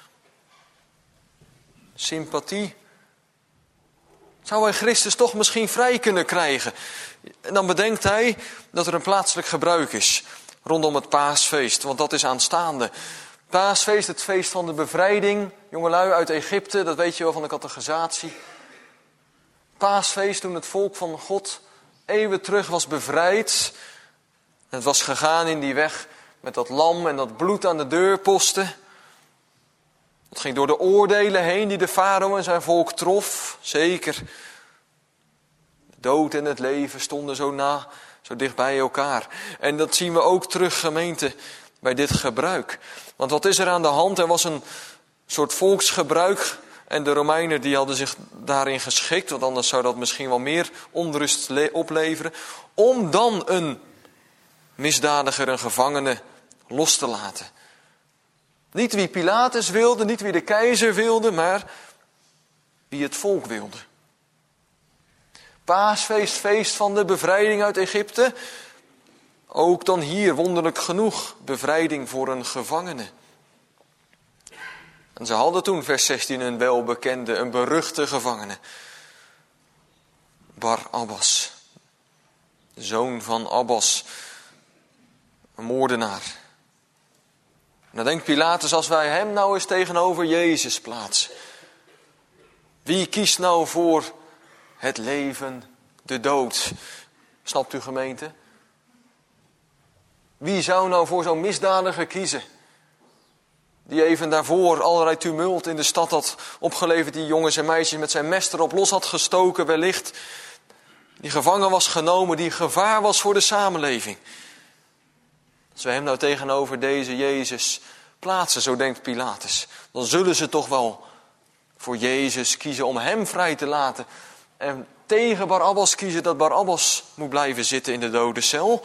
Sympathie. Zou hij Christus toch misschien vrij kunnen krijgen? En dan bedenkt hij dat er een plaatselijk gebruik is rondom het paasfeest, want dat is aanstaande. Paasfeest, het feest van de bevrijding, jongelui uit Egypte, dat weet je wel van de catechisatie. Paasfeest toen het volk van God eeuwen terug was bevrijd. Het was gegaan in die weg met dat lam en dat bloed aan de deurposten. Het ging door de oordelen heen die de farao en zijn volk trof, zeker. De dood en het leven stonden zo na, zo dicht bij elkaar. En dat zien we ook terug, gemeente, bij dit gebruik. Want wat is er aan de hand? Er was een soort volksgebruik en de Romeinen die hadden zich daarin geschikt, want anders zou dat misschien wel meer onrust opleveren, om dan een misdadiger, een gevangene, los te laten. Niet wie Pilatus wilde, niet wie de keizer wilde, maar wie het volk wilde. Paasfeest, feest van de bevrijding uit Egypte. Ook dan hier, wonderlijk genoeg, bevrijding voor een gevangene. En ze hadden toen, vers zestien, een welbekende, een beruchte gevangene. Bar-Abbas. De zoon van Abbas. Een moordenaar. En dan denkt Pilatus, als wij hem nou eens tegenover Jezus plaatsen. Wie kiest nou voor het leven, de dood? Snapt u, gemeente? Wie zou nou voor zo'n misdadiger kiezen? Die even daarvoor allerlei tumult in de stad had opgeleverd. Die jongens en meisjes met zijn mes erop los had gestoken wellicht. Die gevangen was genomen, die gevaar was voor de samenleving. Als we hem nou tegenover deze Jezus plaatsen, zo denkt Pilatus, dan zullen ze toch wel voor Jezus kiezen om hem vrij te laten. En tegen Bar-Abbas kiezen dat Bar-Abbas moet blijven zitten in de dodencel.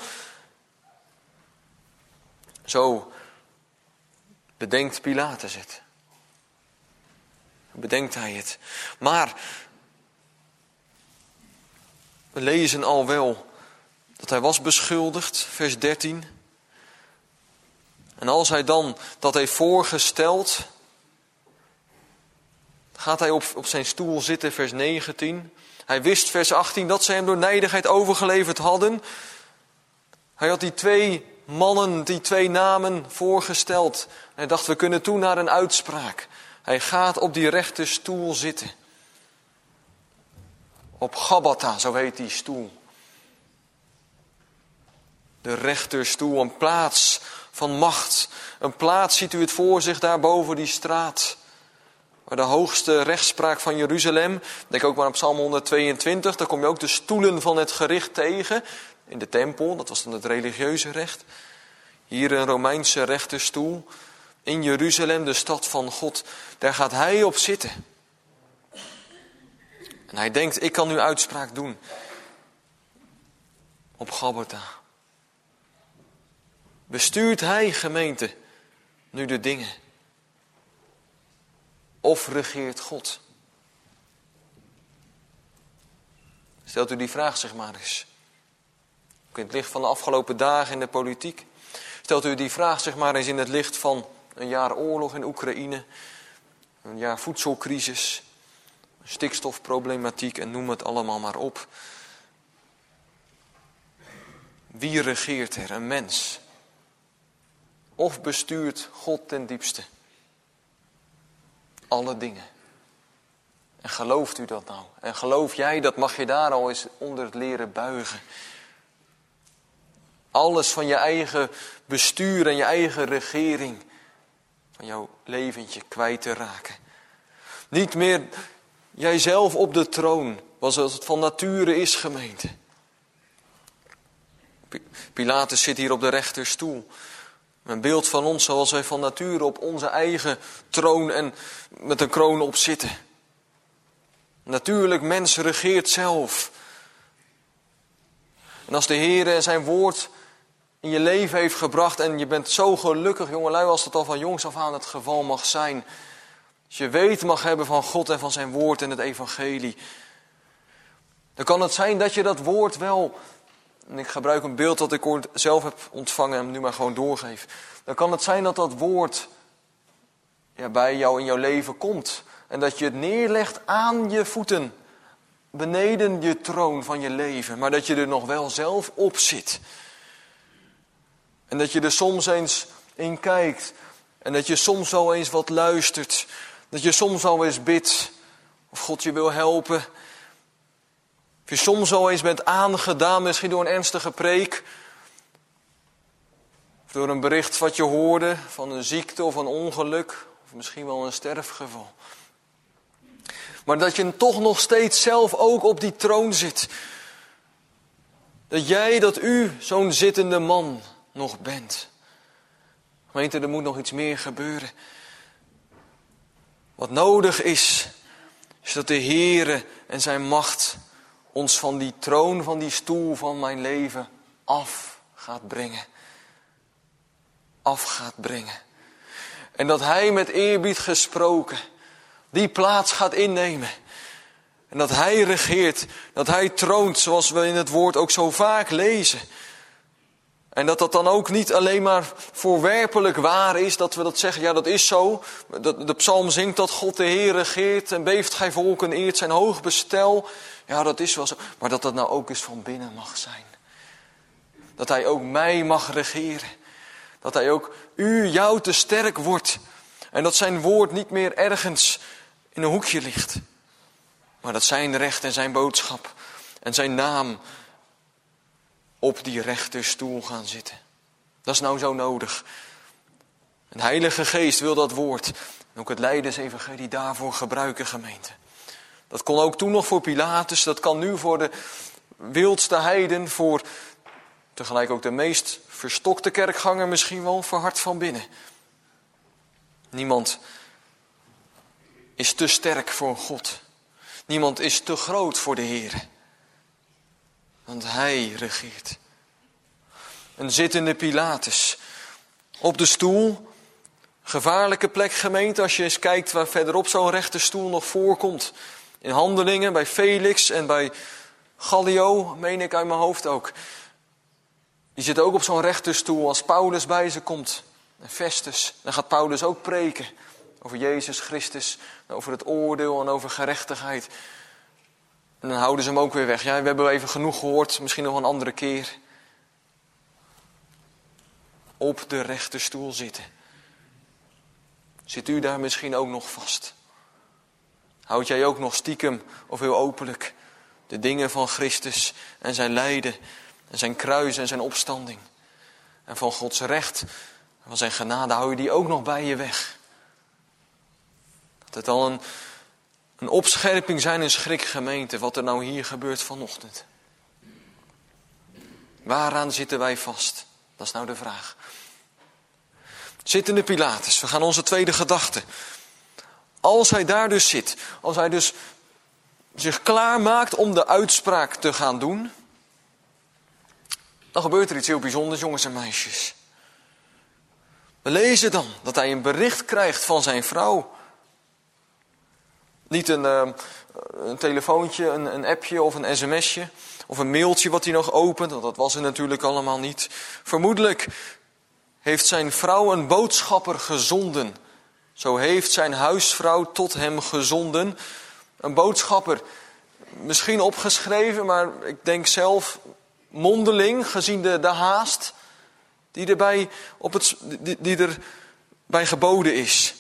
Zo bedenkt Pilatus het. Bedenkt hij het. Maar we lezen al wel dat hij was beschuldigd, vers dertien. En als hij dan dat heeft voorgesteld, gaat hij op, op zijn stoel zitten, vers negentien. Hij wist, vers achttien, dat ze hem door nijdigheid overgeleverd hadden. Hij had die twee mannen, die twee namen voorgesteld. Hij dacht, we kunnen toe naar een uitspraak. Hij gaat op die rechterstoel zitten. Op Gabbatha, zo heet die stoel. De rechterstoel, een plaats van macht. Een plaats, ziet u het voor zich daar boven die straat. Waar de hoogste rechtspraak van Jeruzalem. Denk ook maar op Psalm honderdtweeëntwintig. Daar kom je ook de stoelen van het gericht tegen. In de tempel, dat was dan het religieuze recht. Hier een Romeinse rechterstoel. In Jeruzalem, de stad van God. Daar gaat hij op zitten. En hij denkt, ik kan nu uitspraak doen. Op Gabbatha. Bestuurt hij, gemeente, nu de dingen? Of regeert God? Stelt u die vraag zich maar eens. Ook in het licht van de afgelopen dagen in de politiek. Stelt u die vraag zich maar eens in het licht van een jaar oorlog in Oekraïne. Een jaar voedselcrisis. Stikstofproblematiek en noem het allemaal maar op. Wie regeert er? Een mens. Of bestuurt God ten diepste? Alle dingen. En gelooft u dat nou? En geloof jij, dat mag je daar al eens onder leren buigen. Alles van je eigen bestuur en je eigen regering. Van jouw leventje kwijt te raken. Niet meer jijzelf op de troon. Zoals het van nature is, gemeente. Pilatus zit hier op de rechterstoel. Een beeld van ons zoals wij van nature op onze eigen troon en met een kroon op zitten. Natuurlijk, mens regeert zelf. En als de Heer zijn woord in je leven heeft gebracht en je bent zo gelukkig, jongelui, als dat al van jongs af aan het geval mag zijn. Als je weet mag hebben van God en van zijn woord en het evangelie. Dan kan het zijn dat je dat woord wel, en ik gebruik een beeld dat ik zelf heb ontvangen en nu maar gewoon doorgeef. Dan kan het zijn dat dat woord ja, bij jou in jouw leven komt. En dat je het neerlegt aan je voeten. Beneden je troon van je leven. Maar dat je er nog wel zelf op zit. En dat je er soms eens in kijkt. En dat je soms wel eens wat luistert. Dat je soms wel eens bidt. Of God je wil helpen. Of je soms wel eens bent aangedaan. Misschien door een ernstige preek. Of door een bericht wat je hoorde. Van een ziekte of een ongeluk. Of misschien wel een sterfgeval. Maar dat je toch nog steeds zelf ook op die troon zit. Dat jij, dat u zo'n zittende man nog bent. Gemeente, er moet nog iets meer gebeuren. Wat nodig is, is dat de Heere en zijn macht ons van die troon, van die stoel van mijn leven af gaat brengen. Af gaat brengen. En dat hij met eerbied gesproken die plaats gaat innemen. En dat hij regeert, dat hij troont, zoals we in het woord ook zo vaak lezen. En dat dat dan ook niet alleen maar voorwerpelijk waar is, dat we dat zeggen, ja dat is zo. De, de psalm zingt dat God de Heer regeert en beeft gij volken eert zijn hoog bestel. Ja, dat is wel zo. Maar dat dat nou ook eens van binnen mag zijn. Dat hij ook mij mag regeren. Dat hij ook u, jou te sterk wordt. En dat zijn woord niet meer ergens in een hoekje ligt. Maar dat zijn recht en zijn boodschap en zijn naam op die rechterstoel gaan zitten. Dat is nou zo nodig. De Heilige Geest wil dat woord en ook het Lijdensevangelie daarvoor gebruiken, gemeente. Dat kon ook toen nog voor Pilatus, dat kan nu voor de wildste heiden, voor tegelijk ook de meest verstokte kerkganger misschien wel, voor hart van binnen. Niemand is te sterk voor God. Niemand is te groot voor de Heer. Want hij regeert. Een zittende Pilatus. Op de stoel. Gevaarlijke plek, gemeente. Als je eens kijkt waar verderop zo'n rechterstoel nog voorkomt. In Handelingen, bij Felix en bij Gallio, meen ik uit mijn hoofd ook. Die zitten ook op zo'n rechterstoel als Paulus bij ze komt. En Festus. Dan gaat Paulus ook preken. Over Jezus Christus. Over het oordeel en over gerechtigheid. En dan houden ze hem ook weer weg. Ja, we hebben even genoeg gehoord. Misschien nog een andere keer. Op de rechterstoel zitten. Zit u daar misschien ook nog vast? Houd jij ook nog stiekem of heel openlijk de dingen van Christus en zijn lijden en zijn kruis en zijn opstanding en van Gods recht en van zijn genade, hou je die ook nog bij je weg? Dat het al een, een opscherping zijn, een schrik, gemeente, wat er nou hier gebeurt vanochtend. Waaraan zitten wij vast? Dat is nou de vraag. Zittende Pilatus, we gaan onze tweede gedachte. Als hij daar dus zit, als hij dus zich klaarmaakt om de uitspraak te gaan doen, dan gebeurt er iets heel bijzonders, jongens en meisjes. We lezen dan dat hij een bericht krijgt van zijn vrouw. Niet een, uh, een telefoontje, een, een appje of een sms'je of een mailtje wat hij nog opent, want dat was er natuurlijk allemaal niet. Vermoedelijk heeft zijn vrouw een boodschapper gezonden. Zo heeft zijn huisvrouw tot hem gezonden. Een boodschapper, misschien opgeschreven, maar ik denk zelf mondeling, gezien de, de haast die erbij, op het, die, die erbij geboden is.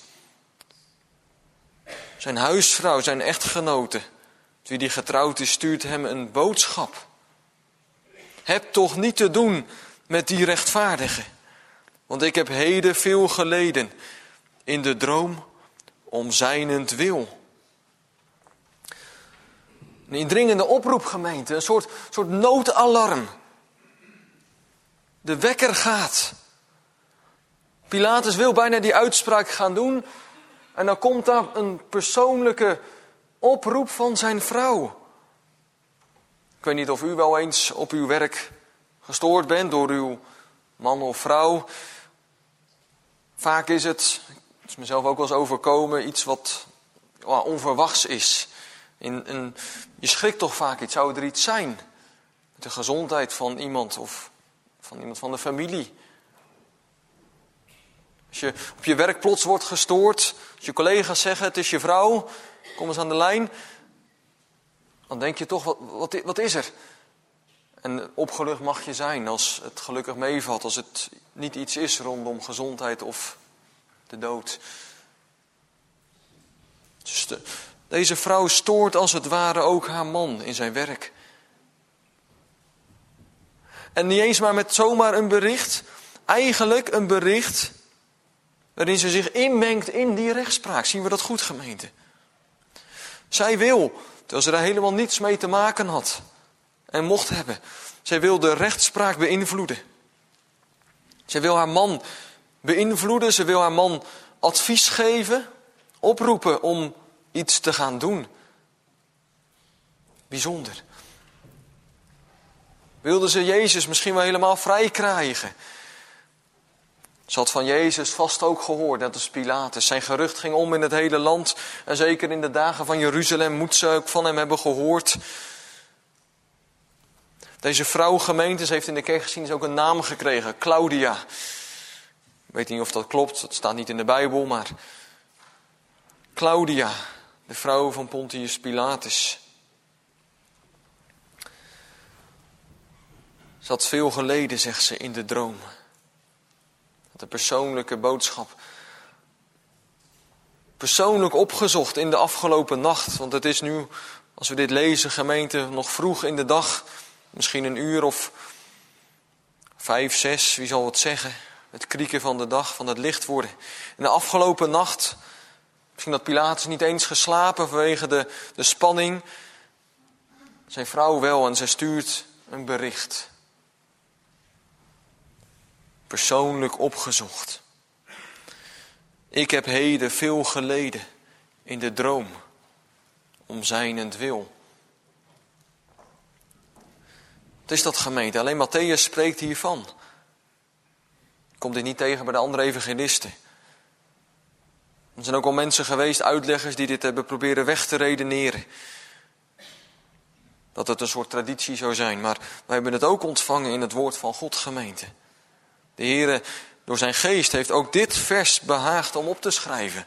Zijn huisvrouw, zijn echtgenote, wie die getrouwd is, stuurt hem een boodschap. Heb toch niet te doen met die rechtvaardige, want ik heb heden veel geleden in de droom om zijnentwil. Een indringende oproep, gemeente, een soort, soort noodalarm. De wekker gaat. Pilatus wil bijna die uitspraak gaan doen. En dan komt daar een persoonlijke oproep van zijn vrouw. Ik weet niet of u wel eens op uw werk gestoord bent door uw man of vrouw. Vaak is het, het is mezelf ook wel eens overkomen, iets wat ja, onverwachts is. In, in, je schrikt toch vaak iets, zou er iets zijn? De gezondheid van iemand of van iemand van de familie. Als je op je werk plots wordt gestoord, als je collega's zeggen het is je vrouw, kom eens aan de lijn. Dan denk je toch, wat, wat, wat is er? En opgelucht mag je zijn als het gelukkig meevalt, als het niet iets is rondom gezondheid of de dood. Dus de, deze vrouw stoort als het ware ook haar man in zijn werk. En niet eens maar met zomaar een bericht, eigenlijk een bericht waarin ze zich inmengt in die rechtspraak. Zien we dat goed, gemeente? Zij wil, terwijl ze daar helemaal niets mee te maken had en mocht hebben. Zij wil de rechtspraak beïnvloeden. Zij wil haar man beïnvloeden. Ze wil haar man advies geven, oproepen om iets te gaan doen. Bijzonder. Wilde ze Jezus misschien wel helemaal vrij krijgen? Ze had van Jezus vast ook gehoord, net als Pilatus. Zijn gerucht ging om in het hele land. En zeker in de dagen van Jeruzalem moet ze ook van hem hebben gehoord. Deze vrouw gemeente, ze heeft in de kerkgeschiedenis ook een naam gekregen. Claudia. Ik weet niet of dat klopt, dat staat niet in de Bijbel, maar... Claudia, de vrouw van Pontius Pilatus. Ze had veel geleden, zegt ze, in de droom. De persoonlijke boodschap. Persoonlijk opgezocht in de afgelopen nacht. Want het is nu, als we dit lezen, gemeente, nog vroeg in de dag. Misschien een uur of vijf, zes, wie zal het zeggen. Het krieken van de dag, van het licht worden. In de afgelopen nacht, misschien had Pilatus niet eens geslapen vanwege de, de spanning. Zijn vrouw wel en zij stuurt een bericht. Persoonlijk opgezocht. Ik heb heden veel geleden in de droom, om zijnentwil. Het is dat gemeente, alleen Mattheüs spreekt hiervan. Komt dit niet tegen bij de andere evangelisten. Er zijn ook al mensen geweest, uitleggers, die dit hebben proberen weg te redeneren. Dat het een soort traditie zou zijn, maar wij hebben het ook ontvangen in het woord van God, gemeente. De Heere, door zijn geest, heeft ook dit vers behaagd om op te schrijven.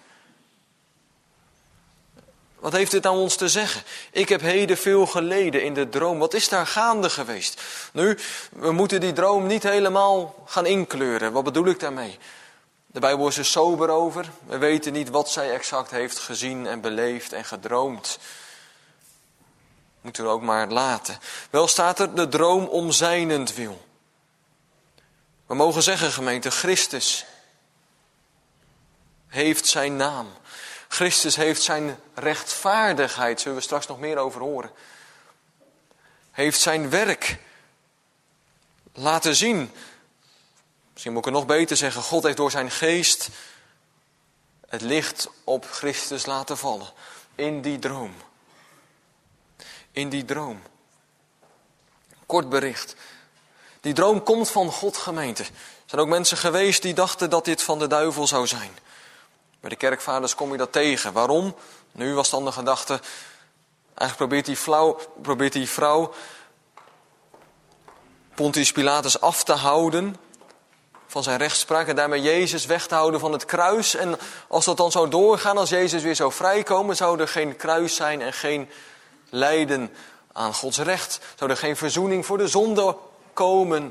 Wat heeft dit nou ons te zeggen? Ik heb heden veel geleden in de droom. Wat is daar gaande geweest? Nu, we moeten die droom niet helemaal gaan inkleuren. Wat bedoel ik daarmee? De Bijbel is er sober over. We weten niet wat zij exact heeft gezien en beleefd en gedroomd. Moeten we ook maar laten. Wel staat er de droom om zijnentwil. We mogen zeggen, gemeente, Christus heeft zijn naam. Christus heeft zijn rechtvaardigheid, zullen we straks nog meer over horen. Heeft zijn werk laten zien. Misschien moet ik het nog beter zeggen, God heeft door zijn geest het licht op Christus laten vallen. In die droom. In die droom. Kort bericht. Die droom komt van God, gemeente. Er zijn ook mensen geweest die dachten dat dit van de duivel zou zijn. Bij de kerkvaders kom je dat tegen. Waarom? Nu was dan de gedachte, eigenlijk probeert die, flauw, probeert die vrouw Pontius Pilatus af te houden van zijn rechtspraak en daarmee Jezus weg te houden van het kruis. En als dat dan zou doorgaan, als Jezus weer zou vrijkomen, zou er geen kruis zijn en geen lijden aan Gods recht. Zou er geen verzoening voor de zonde komen.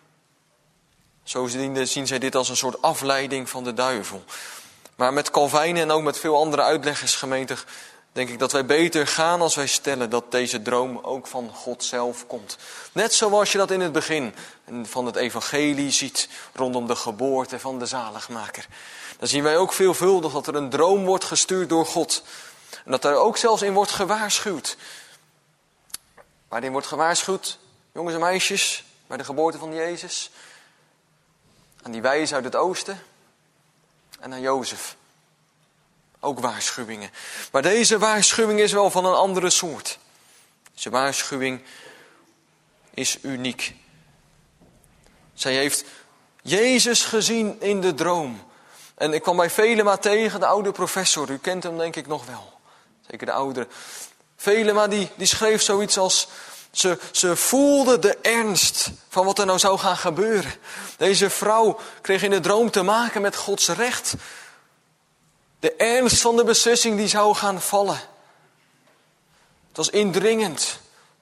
Zo zien zij dit als een soort afleiding van de duivel. Maar met Calvijn en ook met veel andere uitleggers, gemeente, denk ik dat wij beter gaan als wij stellen dat deze droom ook van God zelf komt. Net zoals je dat in het begin van het evangelie ziet rondom de geboorte van de zaligmaker. Dan zien wij ook veelvuldig dat er een droom wordt gestuurd door God. En dat er ook zelfs in wordt gewaarschuwd. Waarin wordt gewaarschuwd, jongens en meisjes, bij de geboorte van Jezus. Aan die wijzen uit het oosten. En aan Jozef. Ook waarschuwingen. Maar deze waarschuwing is wel van een andere soort. Deze waarschuwing is uniek. Zij heeft Jezus gezien in de droom. En ik kwam bij Velema tegen, de oude professor. U kent hem denk ik nog wel. Zeker de oudere. Velema die, die schreef zoiets als... Ze, ze voelde de ernst van wat er nou zou gaan gebeuren. Deze vrouw kreeg in de droom te maken met Gods recht. De ernst van de beslissing die zou gaan vallen. Het was indringend.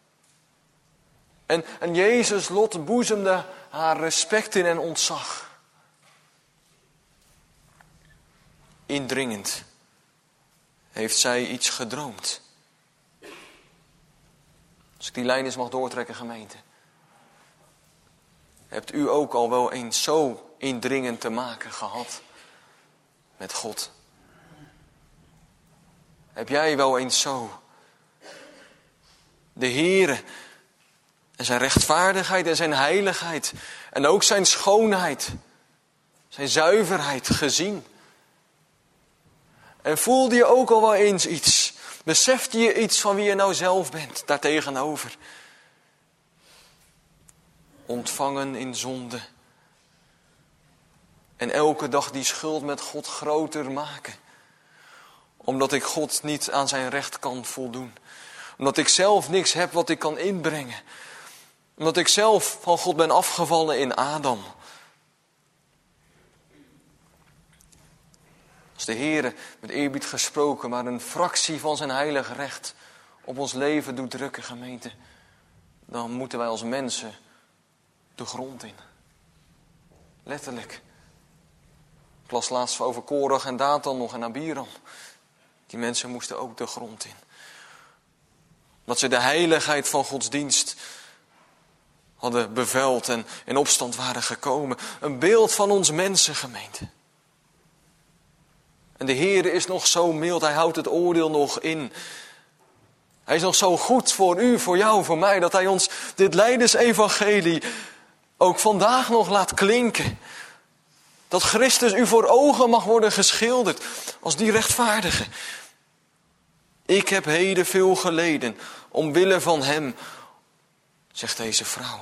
En, en Jezus' lot boezemde haar respect in en ontzag. Indringend heeft zij iets gedroomd. Als ik die lijn eens mag doortrekken, gemeente. Hebt u ook al wel eens zo indringend te maken gehad met God? Heb jij wel eens zo de Heere en zijn rechtvaardigheid en zijn heiligheid en ook zijn schoonheid, zijn zuiverheid gezien? En voelde je ook al wel eens iets? Besefte je iets van wie je nou zelf bent, daartegenover? Ontvangen in zonde. En elke dag die schuld met God groter maken. Omdat ik God niet aan zijn recht kan voldoen. Omdat ik zelf niks heb wat ik kan inbrengen. Omdat ik zelf van God ben afgevallen in Adam. Als de Heere, met eerbied gesproken, maar een fractie van zijn heilig recht op ons leven doet drukken, gemeente, dan moeten wij als mensen de grond in. Letterlijk. Ik las laatst over Korach en Datan nog en Abiram. Die mensen moesten ook de grond in. Omdat ze de heiligheid van Gods dienst hadden bevuild en in opstand waren gekomen. Een beeld van ons mensengemeente. En de Heere is nog zo mild, hij houdt het oordeel nog in. Hij is nog zo goed voor u, voor jou, voor mij, dat hij ons dit lijdensevangelie ook vandaag nog laat klinken. Dat Christus u voor ogen mag worden geschilderd als die rechtvaardige. Ik heb heden veel geleden, omwille van hem, zegt deze vrouw.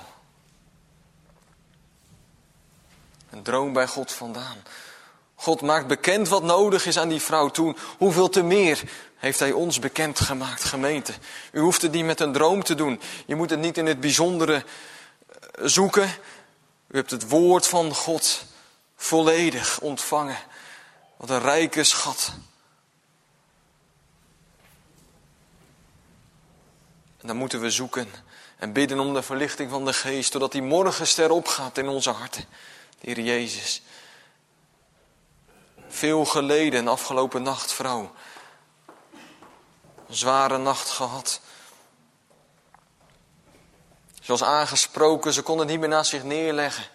Een droom bij God vandaan. God maakt bekend wat nodig is aan die vrouw toen. Hoeveel te meer heeft hij ons bekendgemaakt, gemeente. U hoeft het niet met een droom te doen. Je moet het niet in het bijzondere zoeken. U hebt het woord van God volledig ontvangen. Wat een rijke schat. En dan moeten we zoeken en bidden om de verlichting van de geest, totdat die morgenster opgaat in onze harten. De Heer Jezus. Veel geleden, afgelopen nacht, vrouw. Een zware nacht gehad. Ze was aangesproken, ze kon het niet meer naast zich neerleggen.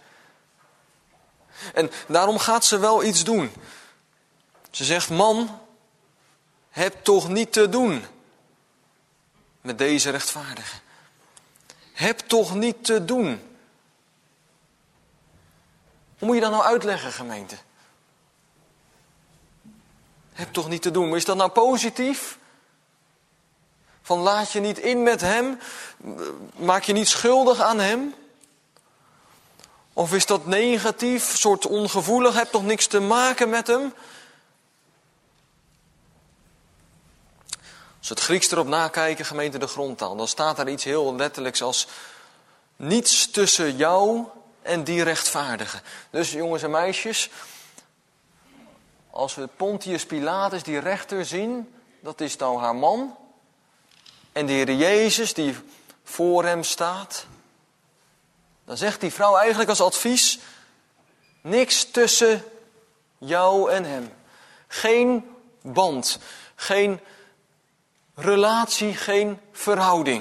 En daarom gaat ze wel iets doen. Ze zegt, man, heb toch niet te doen met deze rechtvaardige. Heb toch niet te doen. Hoe moet je dat nou uitleggen, gemeente? Heb toch niet te doen. Maar is dat nou positief? Van laat je niet in met hem? Maak je niet schuldig aan hem? Of is dat negatief? Een soort ongevoelig? Heb toch niks te maken met hem? Als we het Grieks erop nakijken, gemeente de grondtaal, dan staat er iets heel letterlijks als niets tussen jou en die rechtvaardige. Dus jongens en meisjes, als we Pontius Pilatus, die rechter, zien, dat is nou haar man. En de Heer Jezus die voor hem staat. Dan zegt die vrouw eigenlijk als advies, niks tussen jou en hem. Geen band, geen relatie, geen verhouding.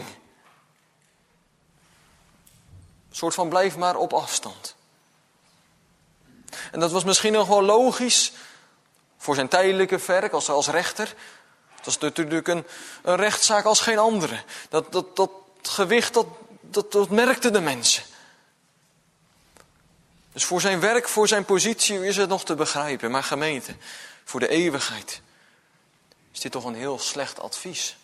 Een soort van blijf maar op afstand. En dat was misschien nog wel logisch voor zijn tijdelijke werk als, als rechter. Het was natuurlijk een, een rechtszaak als geen andere. Dat, dat, dat gewicht, dat, dat, dat merkten de mensen. Dus voor zijn werk, voor zijn positie is het nog te begrijpen. Maar gemeente, voor de eeuwigheid is dit toch een heel slecht advies.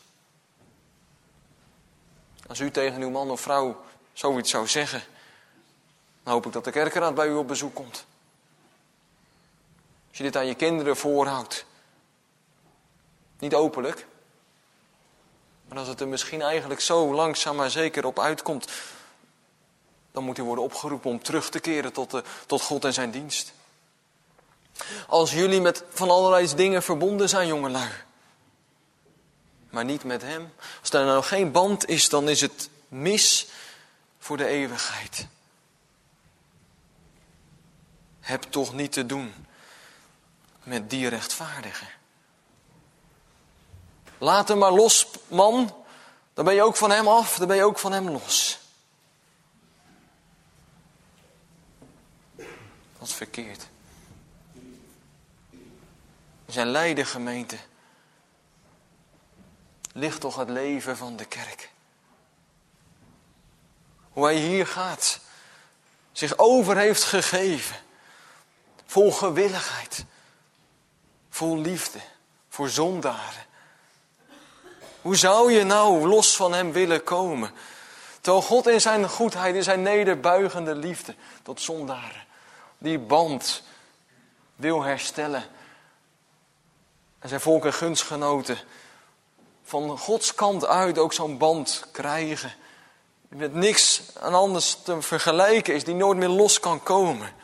Als u tegen uw man of vrouw zoiets zou zeggen, dan hoop ik dat de kerkeraad bij u op bezoek komt. Als je dit aan je kinderen voorhoudt. Niet openlijk. Maar als het er misschien eigenlijk zo langzaam maar zeker op uitkomt, dan moet u worden opgeroepen om terug te keren tot, de, tot God en zijn dienst. Als jullie met van allerlei dingen verbonden zijn, jongelui, maar niet met hem. Als er nou geen band is, dan is het mis voor de eeuwigheid. Heb toch niet te doen met die rechtvaardige. Laat hem maar los, man. Dan ben je ook van hem af, dan ben je ook van hem los. Dat is verkeerd. In zijn lijden, gemeente, ligt toch het leven van de kerk. Hoe hij hier gaat, zich over heeft gegeven, vol gewilligheid, vol liefde, voor zondaren. Hoe zou je nou los van hem willen komen? Terwijl God in zijn goedheid, in zijn nederbuigende liefde tot zondaren, die band wil herstellen. En zijn volk en gunstgenoten van Gods kant uit ook zo'n band krijgen. die met niks aan anders te vergelijken is, die nooit meer los kan komen.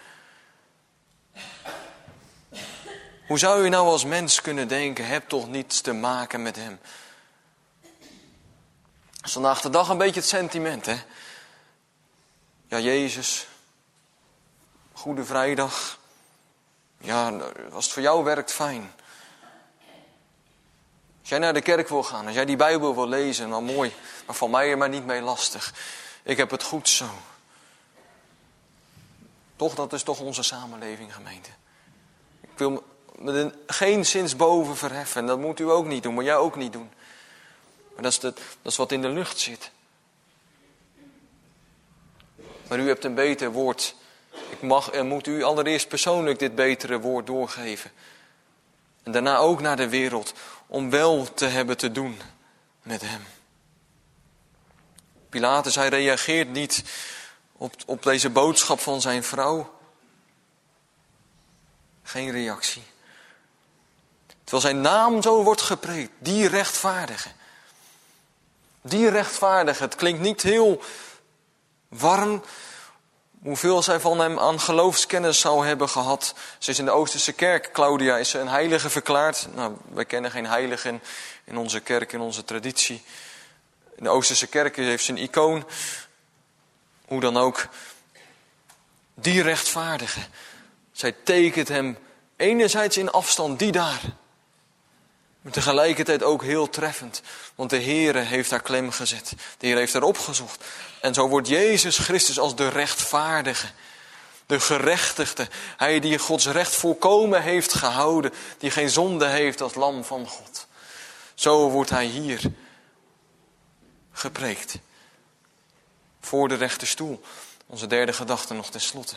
Hoe zou je nou als mens kunnen denken, heb toch niets te maken met hem? Dat is vandaag de dag een beetje het sentiment, hè? Ja, Jezus, Goede Vrijdag. Ja, als het voor jou werkt, fijn. Als jij naar de kerk wil gaan, als jij die Bijbel wil lezen, nou mooi. Maar van mij er maar niet mee lastig. Ik heb het goed zo. Toch, dat is toch onze samenleving, gemeente. Ik wil me er geen zins boven verheffen. En dat moet u ook niet doen, moet jij ook niet doen. Maar dat is, de, dat is wat in de lucht zit. Maar u hebt een beter woord. Ik mag en moet u allereerst persoonlijk dit betere woord doorgeven. En daarna ook naar de wereld. Om wel te hebben te doen met hem. Pilatus, hij reageert niet op, op deze boodschap van zijn vrouw. Geen reactie. Terwijl zijn naam zo wordt gepreekt. Die rechtvaardige. Die rechtvaardige. Het klinkt niet heel warm. Hoeveel zij van hem aan geloofskennis zou hebben gehad. Ze is in de Oosterse kerk, Claudia, is ze een heilige verklaard. Nou, wij kennen geen heiligen in onze kerk, in onze traditie. In de Oosterse kerk heeft ze een icoon. Hoe dan ook. Die rechtvaardige. Zij tekent hem enerzijds in afstand, die daar. Maar tegelijkertijd ook heel treffend. Want de Heere heeft daar klem gezet. De Heer heeft haar opgezocht. En zo wordt Jezus Christus als de rechtvaardige. De gerechtigde. Hij die Gods recht volkomen heeft gehouden. Die geen zonde heeft als lam van God. Zo wordt hij hier gepreekt. Voor de rechterstoel. Onze derde gedachte nog tenslotte.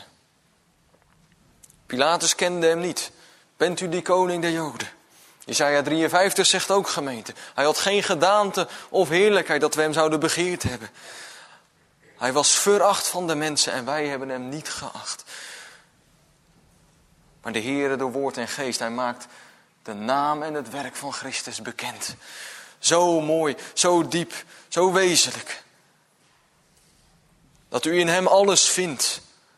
Pilatus kende hem niet. Bent u die koning der Joden? Jesaja drieënvijftig zegt ook, gemeente. Hij had geen gedaante of heerlijkheid dat we hem zouden begeerd hebben. Hij was veracht van de mensen en wij hebben hem niet geacht. Maar de Heere door woord en geest, hij maakt de naam en het werk van Christus bekend. Zo mooi, zo diep, zo wezenlijk. Dat u in hem alles vindt.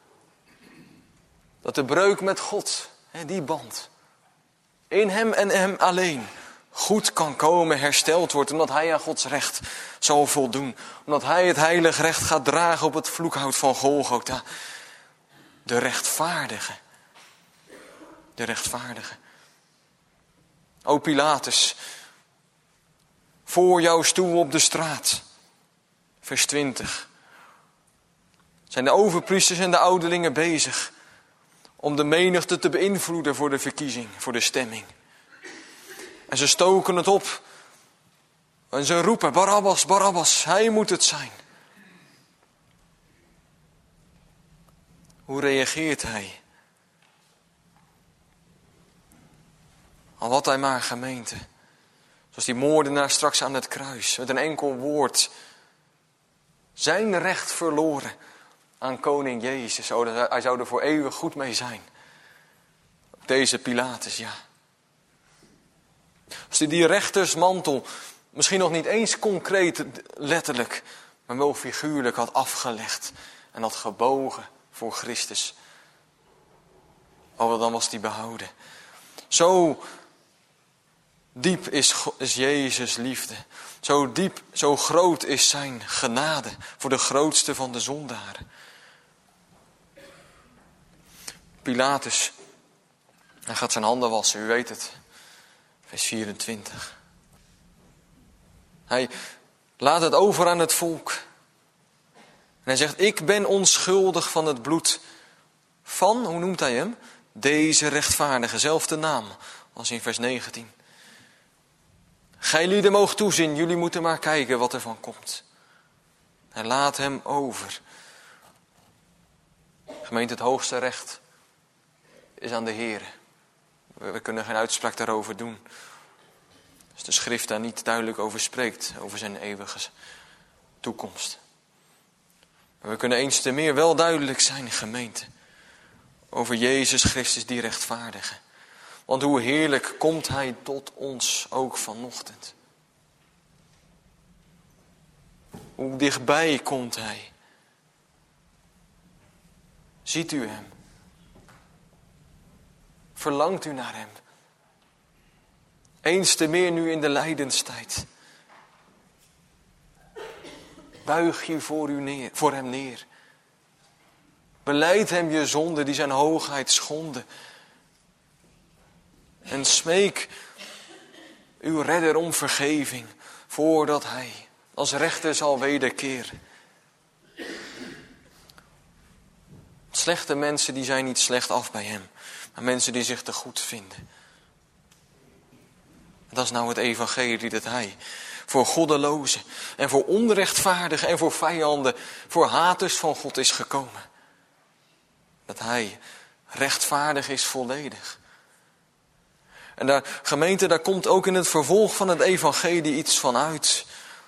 Dat de breuk met God, die band, in hem en hem alleen goed kan komen, hersteld wordt. Omdat hij aan Gods recht zal voldoen. Omdat hij het heilig recht gaat dragen op het vloekhout van Golgotha. De rechtvaardige. De rechtvaardige. O Pilatus, voor jouw stoel op de straat. Vers twintig. Zijn de overpriesters en de ouderlingen bezig om de menigte te beïnvloeden voor de verkiezing, voor de stemming. En ze stoken het op. En ze roepen, Barabbas, Barabbas, hij moet het zijn. Hoe reageert hij? Al had hij maar, gemeente. Zoals die moordenaar straks aan het kruis. Met een enkel woord. Zijn recht verloren aan koning Jezus. Hij zou er voor eeuwig goed mee zijn. Deze Pilatus, ja. Als hij die rechtersmantel misschien nog niet eens concreet, letterlijk, maar wel figuurlijk had afgelegd en had gebogen voor Christus. Oh, dan was hij behouden. Zo diep is, is Jezus' liefde. Zo diep, zo groot is zijn genade voor de grootste van de zondaren. Pilatus, hij gaat zijn handen wassen, u weet het. Vers vierentwintig. Hij laat het over aan het volk. En hij zegt, ik ben onschuldig van het bloed van, hoe noemt hij hem? Deze rechtvaardige, zelfde naam als in vers negentien. Gij lieden moogt toezien, jullie moeten maar kijken wat er van komt. Hij laat hem over. Gemeente, het hoogste recht is aan de Heere. We kunnen geen uitspraak daarover doen. Als de schrift daar niet duidelijk over spreekt, over zijn eeuwige toekomst. Maar we kunnen eens te meer wel duidelijk zijn, gemeente. Over Jezus Christus, die rechtvaardige. Want hoe heerlijk komt hij tot ons ook vanochtend. Hoe dichtbij komt hij? Ziet u hem? Verlangt u naar hem? Eens te meer nu in de lijdenstijd. Buig je voor, u neer, voor hem neer. Belijd hem je zonde die zijn hoogheid schonden. En smeek uw redder om vergeving, voordat hij als rechter zal wederkeren. Slechte mensen die zijn niet slecht af bij hem, maar mensen die zich te goed vinden. Dat is nou het evangelie dat hij voor goddelozen en voor onrechtvaardigen en voor vijanden, voor haters van God is gekomen. Dat hij rechtvaardig is volledig. En daar, gemeente, daar komt ook in het vervolg van het evangelie iets van uit.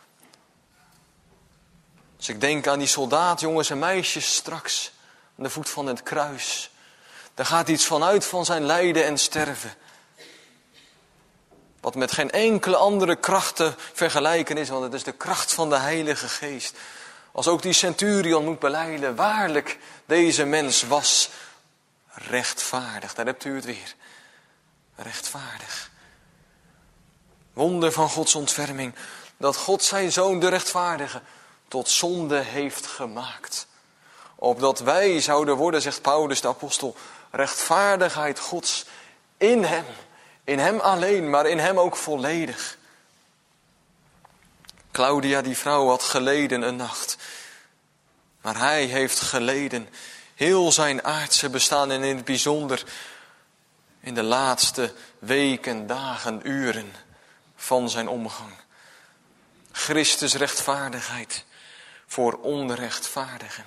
Als ik denk aan die soldaat, jongens en meisjes straks, aan de voet van het kruis. Daar gaat iets van uit van zijn lijden en sterven. Wat met geen enkele andere kracht te vergelijken is, want het is de kracht van de Heilige Geest. Als ook die centurion moet belijden, waarlijk, deze mens was rechtvaardig. Daar hebt u het weer. Rechtvaardig. Wonder van Gods ontferming, dat God zijn Zoon, de rechtvaardige, tot zonde heeft gemaakt. Opdat wij zouden worden, zegt Paulus de apostel, rechtvaardigheid Gods in hem. In hem alleen, maar in hem ook volledig. Claudia, die vrouw, had geleden een nacht. Maar hij heeft geleden heel zijn aardse bestaan en in het bijzonder in de laatste weken, dagen, uren van zijn omgang. Christus rechtvaardigheid voor onrechtvaardigen.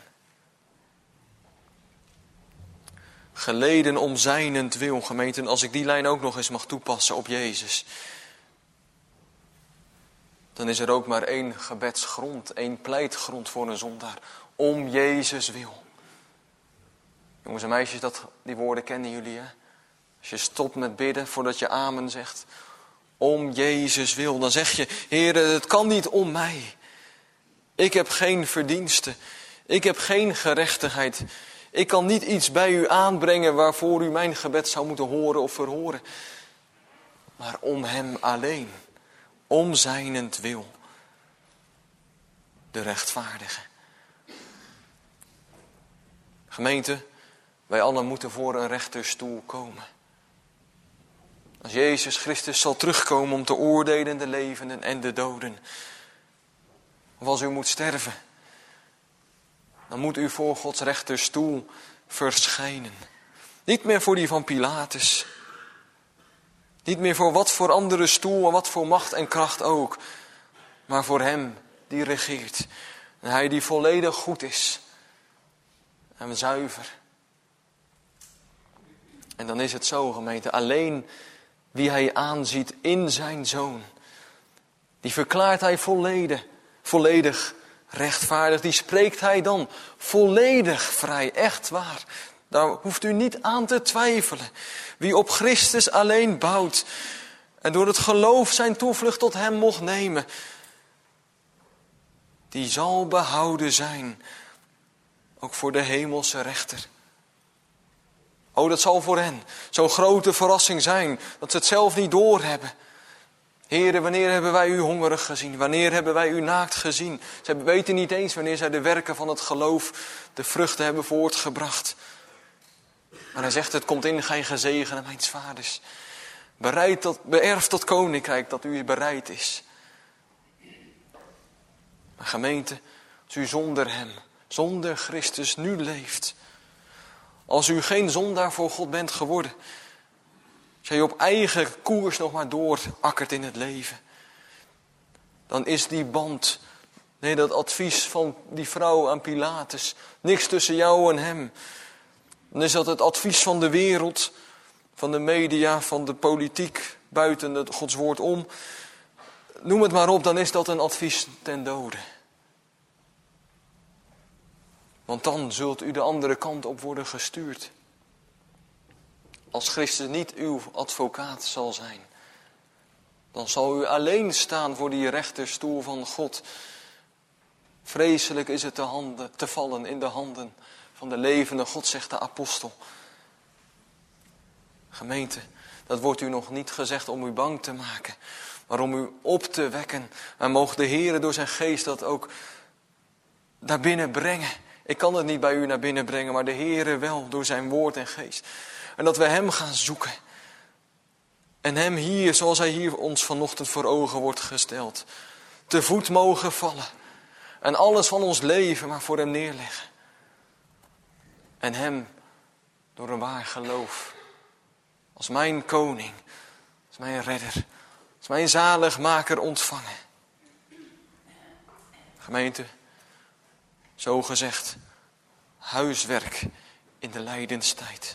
Geleden om zijnentwil, gemeenten, als ik die lijn ook nog eens mag toepassen op Jezus. Dan is er ook maar één gebedsgrond, één pleitgrond voor een zondaar. Om Jezus wil. Jongens en meisjes, dat, die woorden kennen jullie, hè? Als je stopt met bidden voordat je amen zegt. Om Jezus wil. Dan zeg je, Heere, het kan niet om mij. Ik heb geen verdienste. Ik heb geen gerechtigheid. Ik kan niet iets bij u aanbrengen waarvoor u mijn gebed zou moeten horen of verhoren. Maar om hem alleen. Om zijnentwil. De rechtvaardige. Gemeente, wij allen moeten voor een rechterstoel komen. Als Jezus Christus zal terugkomen om te oordelen de levenden en de doden. Of als u moet sterven. Dan moet u voor Gods rechterstoel verschijnen. Niet meer voor die van Pilatus. Niet meer voor wat voor andere stoel en wat voor macht en kracht ook. Maar voor hem die regeert. En hij die volledig goed is. En zuiver. En dan is het zo, gemeente. Alleen wie hij aanziet in zijn Zoon. Die verklaart hij volledig. Volledig rechtvaardig. Die spreekt hij dan volledig vrij. Echt waar. Daar hoeft u niet aan te twijfelen. Wie op Christus alleen bouwt. En door het geloof zijn toevlucht tot hem mocht nemen. Die zal behouden zijn. Ook voor de hemelse rechter. Oh, dat zal voor hen zo'n grote verrassing zijn. Dat ze het zelf niet doorhebben. Heere, wanneer hebben wij u hongerig gezien? Wanneer hebben wij u naakt gezien? Ze weten niet eens wanneer zij de werken van het geloof, de vruchten hebben voortgebracht. Maar hij zegt, het komt in, gij gezegende mijns vaders. Bereid tot, beërf tot koninkrijk dat u bereid is. Maar gemeente, als u zonder hem, zonder Christus nu leeft. Als u geen zondaar voor God bent geworden. Als je op eigen koers nog maar doorakkert in het leven. Dan is die band, nee, dat advies van die vrouw aan Pilatus. Niks tussen jou en hem. Dan is dat het advies van de wereld, van de media, van de politiek, buiten het Gods woord om. Noem het maar op, dan is dat een advies ten dode. Want dan zult u de andere kant op worden gestuurd. Als Christus niet uw advocaat zal zijn. Dan zal u alleen staan voor die rechterstoel van God. Vreselijk is het te, handen, te vallen in de handen van de levende God, zegt de apostel. Gemeente, dat wordt u nog niet gezegd om u bang te maken, maar om u op te wekken. En mogen de Heer door zijn geest dat ook naar binnen brengen. Ik kan het niet bij u naar binnen brengen, maar de Heer wel door zijn woord en geest. En dat we hem gaan zoeken. En hem hier, zoals hij hier ons vanochtend voor ogen wordt gesteld, te voet mogen vallen. En alles van ons leven maar voor hem neerleggen. En hem door een waar geloof als mijn koning, als mijn redder, als mijn zaligmaker ontvangen. Gemeente, zo gezegd, huiswerk in de lijdenstijd.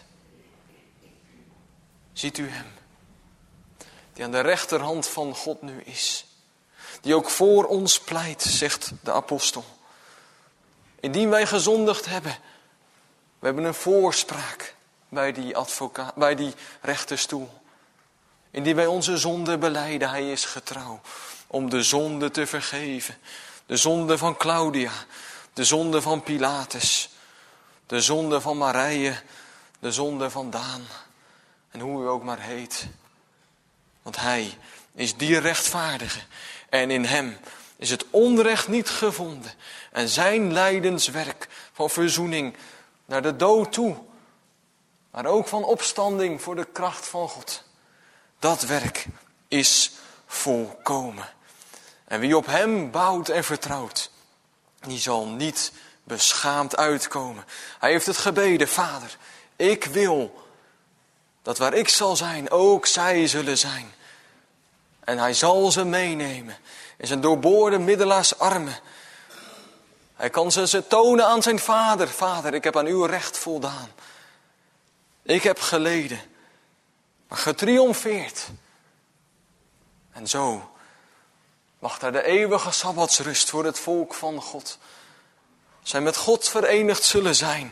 Ziet u hem, die aan de rechterhand van God nu is, die ook voor ons pleit, zegt de apostel. Indien wij gezondigd hebben, we hebben een voorspraak bij die advocaat, bij die rechterstoel. Indien wij onze zonde belijden, hij is getrouw om de zonde te vergeven. De zonde van Claudia, de zonde van Pilatus, de zonde van Marije, de zonde van Daan. En hoe u ook maar heet. Want hij is die rechtvaardige. En in hem is het onrecht niet gevonden. En zijn lijdenswerk van verzoening naar de dood toe, maar ook van opstanding voor de kracht van God. Dat werk is volkomen. En wie op hem bouwt en vertrouwt, die zal niet beschaamd uitkomen. Hij heeft het gebeden, Vader, ik wil dat waar ik zal zijn, ook zij zullen zijn. En hij zal ze meenemen in zijn doorboorde middelaarsarmen. Hij kan ze, ze tonen aan zijn vader. Vader, ik heb aan uw recht voldaan. Ik heb geleden, maar getriomfeerd. En zo mag daar de eeuwige sabbatsrust voor het volk van God. Zij met God verenigd zullen zijn.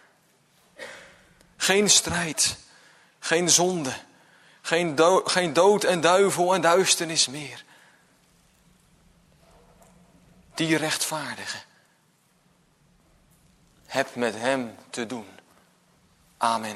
Geen strijd, geen zonde, geen, do- geen dood en duivel en duisternis meer. Die rechtvaardige. Heb met hem te doen. Amen.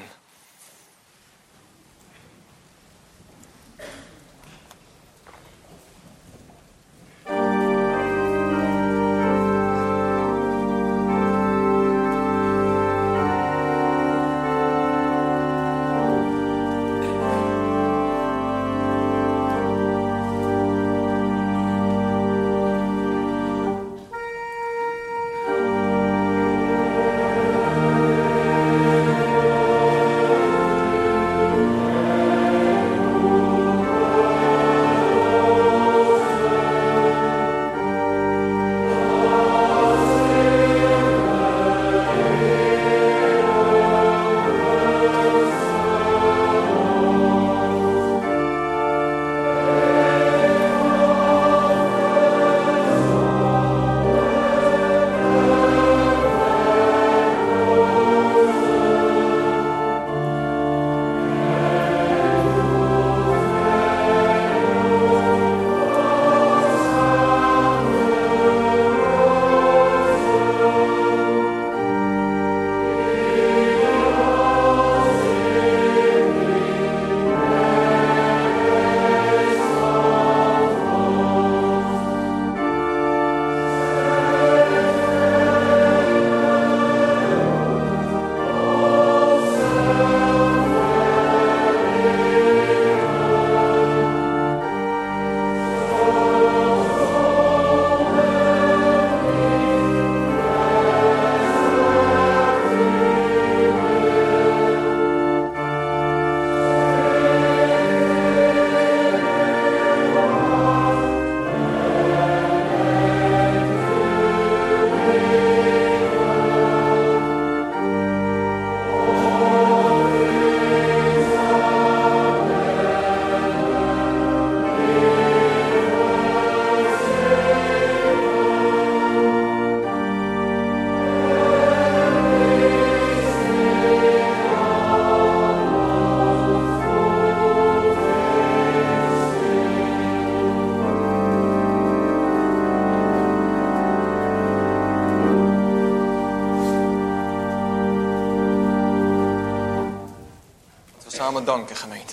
samen danken, gemeente.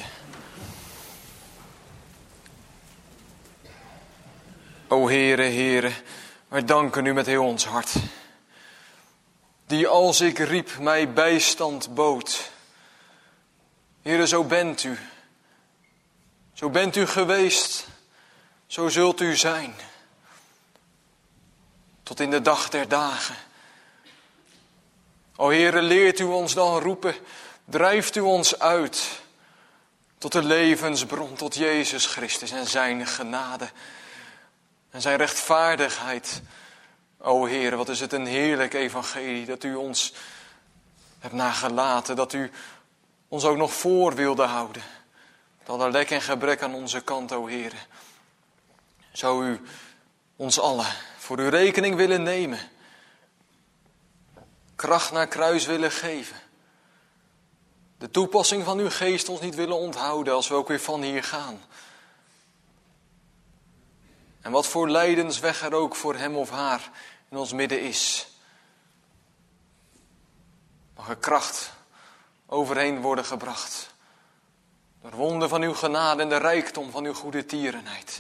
O Heere, Heere, wij danken u met heel ons hart. Die als ik riep mij bijstand bood. Heere, zo bent u. Zo bent u geweest. Zo zult u zijn. Tot in de dag der dagen. O Heere, leert u ons dan roepen. Drijft u ons uit. Tot de levensbron, tot Jezus Christus en zijn genade. En zijn rechtvaardigheid. O Heer, wat is het een heerlijk evangelie dat u ons hebt nagelaten. Dat u ons ook nog voor wilde houden. Met alle lek en gebrek aan onze kant, o Heer. Zou u ons allen voor uw rekening willen nemen. Kracht naar kruis willen geven. De toepassing van uw geest ons niet willen onthouden als we ook weer van hier gaan. En wat voor lijdensweg er ook voor hem of haar in ons midden is. Mag er kracht overheen worden gebracht. Door wonder van uw genade en de rijkdom van uw goede tierenheid.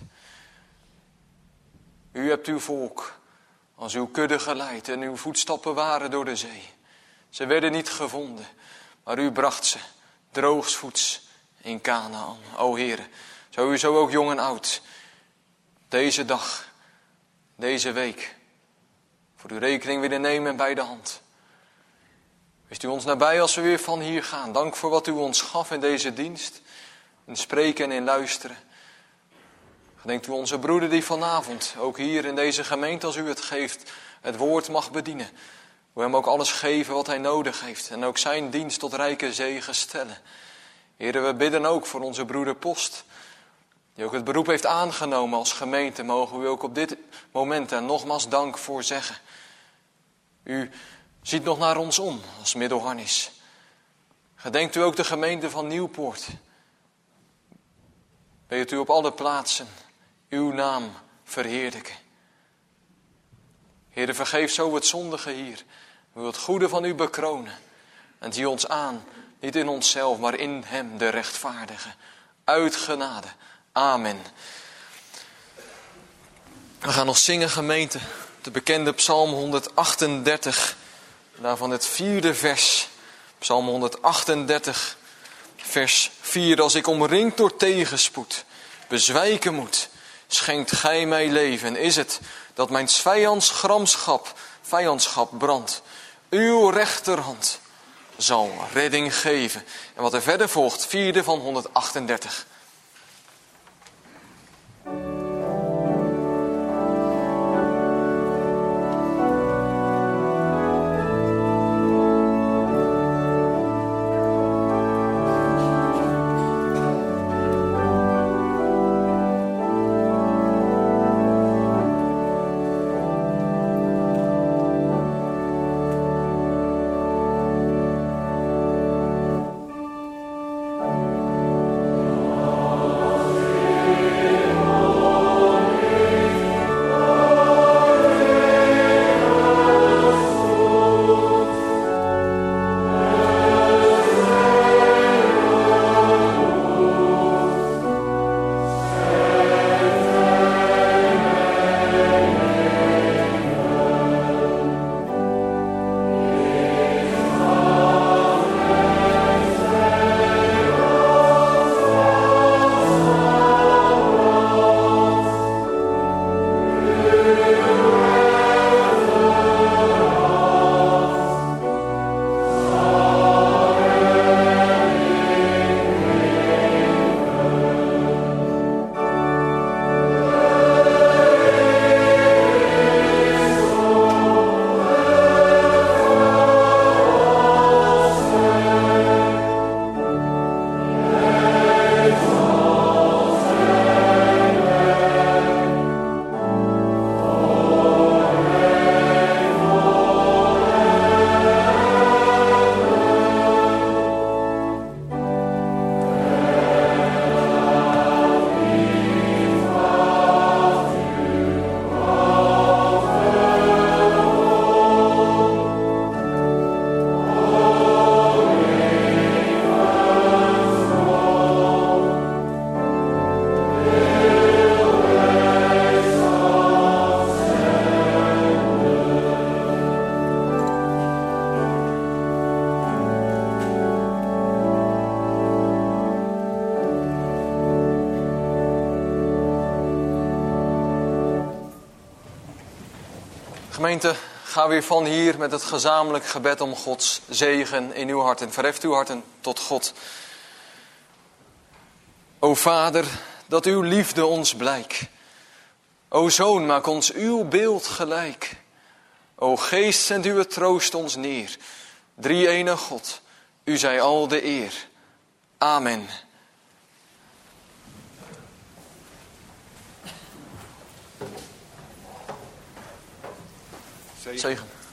U hebt uw volk als uw kudde geleid en uw voetstappen waren door de zee. Ze werden niet gevonden, maar u bracht ze droogsvoets in Kanaan. O Heere, zou u zo ook jong en oud deze dag, deze week, voor uw rekening willen nemen en bij de hand. Wees u ons nabij als we weer van hier gaan. Dank voor wat u ons gaf in deze dienst. In spreken en in luisteren. Gedenkt u onze broeder die vanavond, ook hier in deze gemeente als u het geeft, het woord mag bedienen. We hem ook alles geven wat hij nodig heeft. En ook zijn dienst tot rijke zegen stellen. Heere, we bidden ook voor onze broeder Post. Die ook het beroep heeft aangenomen als gemeente. Mogen we ook op dit moment en nogmaals dank voor zeggen. U ziet nog naar ons om als middelharnis. Gedenkt u ook de gemeente van Nieuwpoort. Weet u op alle plaatsen uw naam verheerlijken. Heere, vergeef zo het zondige hier. We willen het goede van u bekronen. En zie ons aan, niet in onszelf, maar in hem, de rechtvaardige. Uit genade. Amen. We gaan nog zingen, gemeente. De bekende Psalm honderdachtendertig. Daarvan het vierde vers. Psalm honderdachtendertig, vers vier. Als ik omringd door tegenspoed bezwijken moet, schenkt gij mij leven. Is het dat mijn vijands gramschap, vijandschap brandt. Uw rechterhand zal redding geven. En wat er verder volgt, vierde van honderdachtendertig. Oh Gemeente, ga weer van hier met het gezamenlijk gebed om Gods zegen in uw harten. Verheft uw harten tot God. O Vader, dat uw liefde ons blijk. O Zoon, maak ons uw beeld gelijk. O Geest, zend uw troost ons neer. Drie-ene God, u zij al de eer. Amen. Zegen.